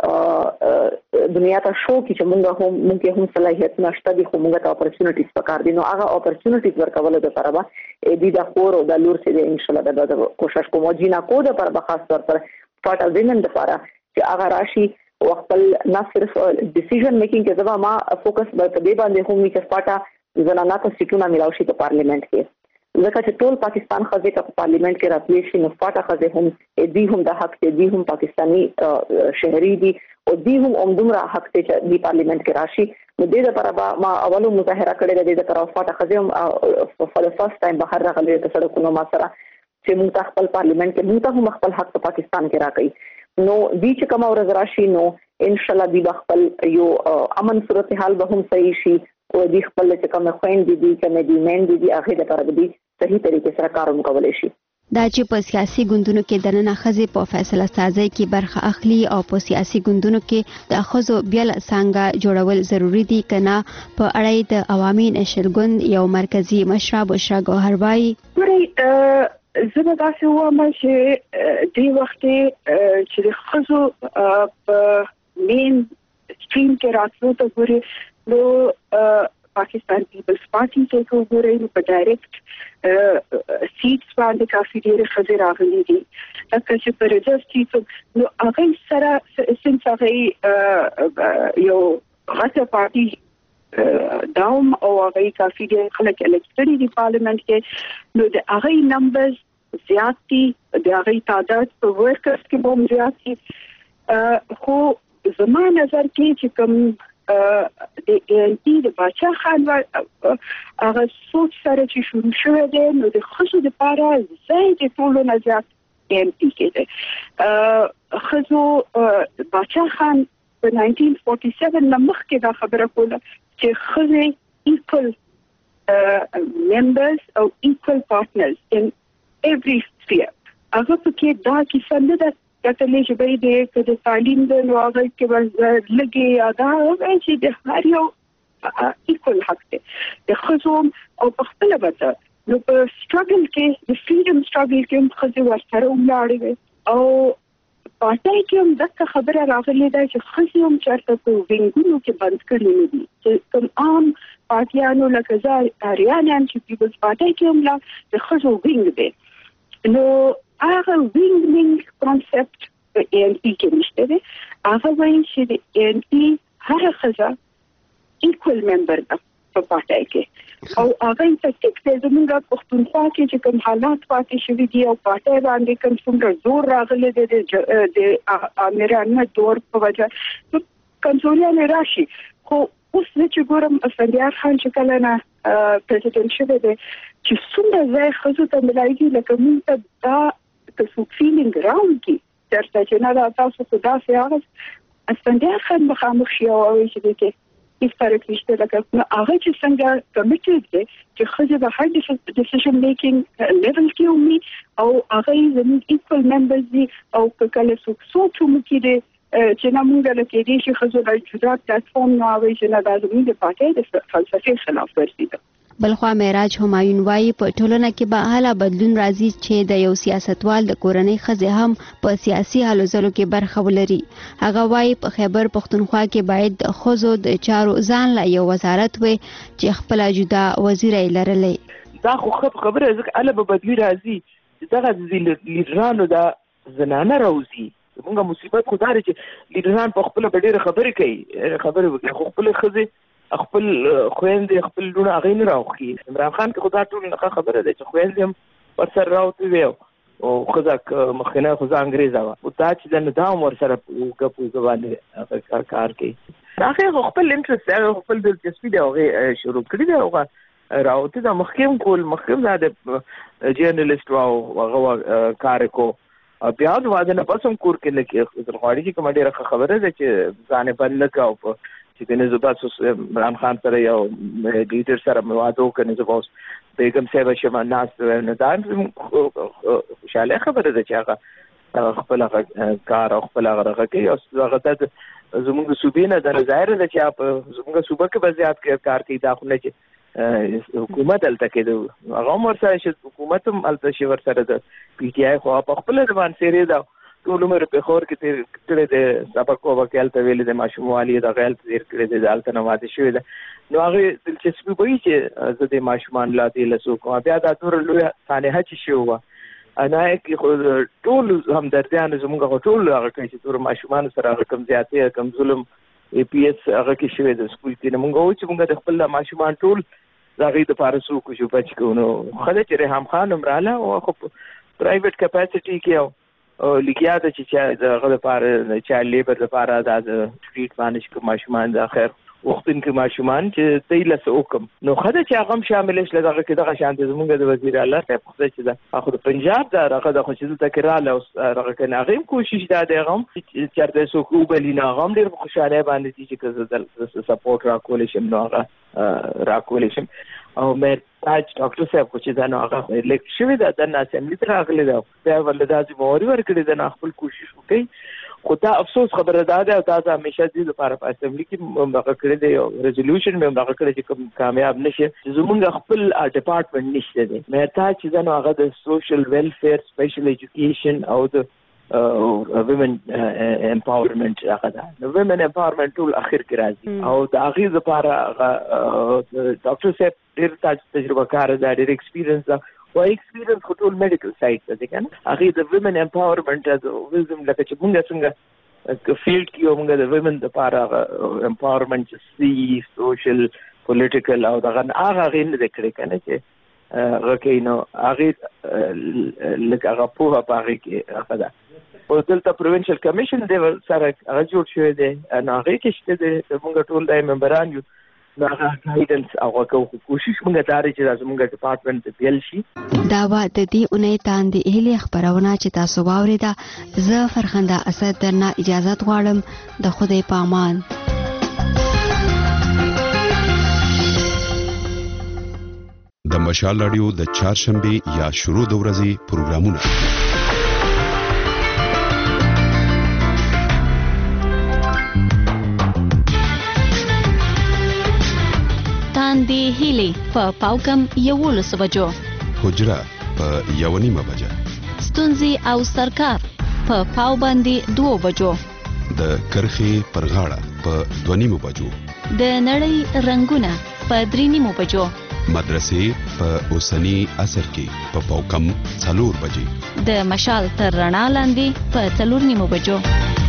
دنیا ته شو چې موږ هم موږ هم صلاحیت نشته دي خو موږ ته اپورتونټیز پکار دي نو هغه اپورتونټیز ورکول د لپاره به دي د خور او د لور سره ان شاء الله د کوشش کوم جینا کو د پر خاص طور پر فاټل وینن د لپاره چې هغه راشي او خپل نه صرف ډیسیژن میکینګ کې ځما ما فوکس په دې باندې هم چې فاټه زنانه ته سیټونه ملاوي شي په پارلیمنت کې ځکه چې ټول پاکستان خزه په پارلیمنت کې راتلی شي نو فاټه خزه هم دې هم د حق دې هم پاکستانی شهري دي او دې هم عمدمره حق ته چې د پارلیمنت کې راشي نو دې لپاره ما اولو مظاهره کړې ده د طرف فاټه خزه هم فور د فرست ټایم بهر راغلي د سړکونو ما سره چې موږ خپل پارلیمنت کې موږ هم خپل حق په پاکستان کې راکړي نو دې چې کوم ورځ راشي نو ان شاء الله دې خپل یو امن صورتحال به هم صحیح شي او دې خپل چې کوم خويند دي کوم دي مین دي هغه د لپاره دې صحیح طریقې سره کار وکولای شي دا چې په سیاسي ګوندونو کې د نن ښځې په فیصله سازۍ کې برخه اخلي او په سیاسي ګوندونو کې د ښځو بیل څنګه جوړول ضروری دي کنه په اړه د عوامي نشر ګوند یو مرکزی مشر بشرا ګوهر وایي ورې زه به تاسو وایم چې د وخت چې د ښځو په مین سټریم کې راتلو ته ګوري نو پاکستان پیپلز پارټي ته وګورئ نو په ډایرکټ سیټس باندې کافي ډېر ښځې راغلي دي لکه چې په ریزرو سیټس نو هغه سره سنس هغه یو غټه پارټي داوم او هغه کافي ډېر خلک الکټري دي پارلیمنت کې نو د هغه نمبرز زیات دي د هغه تعداد په ورکرز کې هم زیات دي خو زما نظر کې چې کوم د ان پی د بچا خان هغه سوچ سره چې شروع شوه دی نو د خصو د پاره زید ټولو نه زیات ان پی کې دی خصو بچا خان په نائنټین فورټي سیون نمخ کې دا خبره کوله چې خزه equal members او equal partners in every sphere هغه کې دا کیسه نه ده کتلې چې به دې کله تعلیم د نوغه کې ورځ لګي ادا چې د هر یو ایکوال حق دی د خصوم او په خپل وته نو په سټرګل کې د فریډم سټرګل کې خصوم ورسره ولاړې او پاتې کې هم دغه خبره راغلې ده چې خصوم چرته په وینګونو کې بند کړی نه دي چې کوم عام پارټیانو لکه ځای اریانان چې پیپلز پارټي کې هم لا د خصوم وینګ دی نو هغه وینګ کانسپټ په ان پی کې نشته دی هغه وایي چې د ان پی هر خزه ایکوال ممبر ده په پارټي کې او هغه په ټیک د زمونږ پښتونخوا کې چې کوم حالات پاتې شوي دي او پارټي باندې کوم څنګه زور راغلی دی د امیرانه دور په وجه کنټرول راشي خو اوس چې ګورم اسفندیار خان چې کله نه پریزیدنت شوی دی چې څومره ځای خزو ته ملایږي لکه موږ ته دا که څوک فیلینګ راوند کی چرته چې نه دا تاسو په داسې هغه اسفندیار خان مخامخ شي او چې دې کې هیڅ فرق نشته لکه نو هغه چې څنګه کمیټډ دی چې خزه به هر ډیسیژن میکینګ لیول کې ومي او هغه زموږ ایکوال ممبرز دي او کله څوک سوچ وکړي دي چې نه موږ له کې دي چې خزه د جدا پلیټفارم نو اوي چې نه د زموږ د پارټي د فلسفي خلاف ورزي ده بلخوا معراج همایون وایي په ټولنه کې به حاله بدلون راځي چې د یو سیاستوال د کورنۍ ښځې هم په سیاسي هلو ځلو کې برخه ولري هغه وایي په خیبر پښتونخوا کې باید د ښځو د چارو ځان له یو وزارت وي چې خپل جدا وزیر یې لرلی دا خو خبره ځکه اله به بدلی راځي دغه لیډرانو د زنانه راوځي موږ مصیبت خو داري چې لیډران په خپل ډېر خبرې کوي خبرې وکړي خو خپل ښځې خپل خويندې خپل لونه هغه نه راوخي عمران خان کې خدا ټول نه خبره ده چې خويندې هم ورسره راوته وي او خزاک مخینه خزا انګريزا او دا چې د نظام ورسره ګپو ځوانه کار کار کوي هغه خپل انټرست هغه خپل دلچسپي دی هغه شروع کړی دی هغه راوته د مخکیم کول مخکیم د جرنالست او هغه کار کو بیا د واده نه پسوم کور کې لکه غواړي چې کوم ډیره خبره ده چې ځانه بل نه کاوه چې کنه زباسو عمران خان سره یو لیډر سره موادو کنه زباس بیگم صاحب شمه ناس نه دان خوشاله خبره ده چې هغه خپل کار او خپل هغه کوي او هغه د زموږ صوبې نه د ظاهر ده چې په زموږ صوبه کې بزیات کار کوي دا خو نه چې حکومت الته کې هغه ورسره چې حکومت هم الته شي ورسره د پی ټی آی خو په خپل ځوان سره ده ټول عمر په خور کې تیر کړي د سبق او وکیل ته ویل د ماشوموالي د غیل تیر کړي د الته نه واده شوی ده نو هغه دلچسپي وایي چې زه د ماشومان لا دي لسو کوم بیا دا ټول لوی ثانیه چې شو انا کې خو ټول هم دردیان زموږ ټول هغه کوي چې ټول ماشومان سره کم زیاتې کم ظلم ای پی ایس هغه کې شوی د سکول کې موږ وایو چې موږ د خپل ماشومان ټول زغې د پارسو کو شو بچ کو نو خله چې رحم خان عمراله او خو پرایویټ کیپاسټي کې او لګیا د چې دغه لپاره چې لیبر لپاره د ټریټ باندې کوم ماشومان د اخر وختن کې ماشومان چې تیلس حکم نو خدای چې هغه شامل شل دغه کې دغه شانت زموږ د وزیر الله صاحب خدای چې دا اخو د پنجاب دا هغه د خوشیدو تکراله او هغه کنه هغه کوشش دا دی غم چې چرته سو کو بلینا غم ډیر خوشاله باندې چې کزه سپورټ را کول شم نو هغه را کول شم او مې تاج ډاکټر صاحب کو چې دا نو هغه لیک شوی دا د اسمبلی ته راغلی دا بیا ولدازي موري ورکړي دا خپل کوشش وکړي. خو دا افسوس خبره ده دا او دا همیشه دې لپاره په اسمبلی کې مغه کړی دی او ریزولوشن مې مغه کړی چې کوم کامیاب نشي زمونږ خپل ډپارټمنټ نشته دی. مې تا چې دا نو هغه د سوشل ویلفیر سپیشل ایجوکیشن او د ویمن امپاورمنت هغه ده. نو ویمن امپاورمنت ټول اخر کې راځي او د هغه لپاره ډاکټر صاحب ډېر تجربه کار ده ډېر ایکسپیرینس ده او ایکسپیرینس خو ټول میډیکل سایډ ته ځکه هغه د ویمن امپاورمنت از وزم لکه چې موږ څنګه فیلډ کې موږ د ویمن لپاره امپاورمنت سی سوشل پولیټیکل او دغه هغه غي نه ذکر کنه چې هغه کې نو هغه لکه هغه په هغه کې هغه ده او دلته پروینشل کمیشن دی سره هغه جوړ شوی دی نو هغه کې شته د موږ ټول د ممبران یو دا گایډنس او کوشش موږ داري چې زموږ ډپارټمنټ ته پیل شي. دا و د دې اونۍ تاندې اهلي خبرونه چې تاسو واوریده. زه فرخنده اسد درنه اجازه غواړم د خدای په امان. د مشال رادیو د چهارشنبه یا شروع د ورځې پروګرامونه دی هیلی په پاوکم یولس بجو حجره په یو نیمه بجه ستونزي او سرکار په پاو باندې دو بجو د کرخي پر غاړه په دو نیمه بجو د نړۍ رنگونه په درې نیمه بجو مدرسې په اوسنی عصر کې په پاوکم څلور بجې د مشال تر رڼا لاندې په څلور نیمه بجو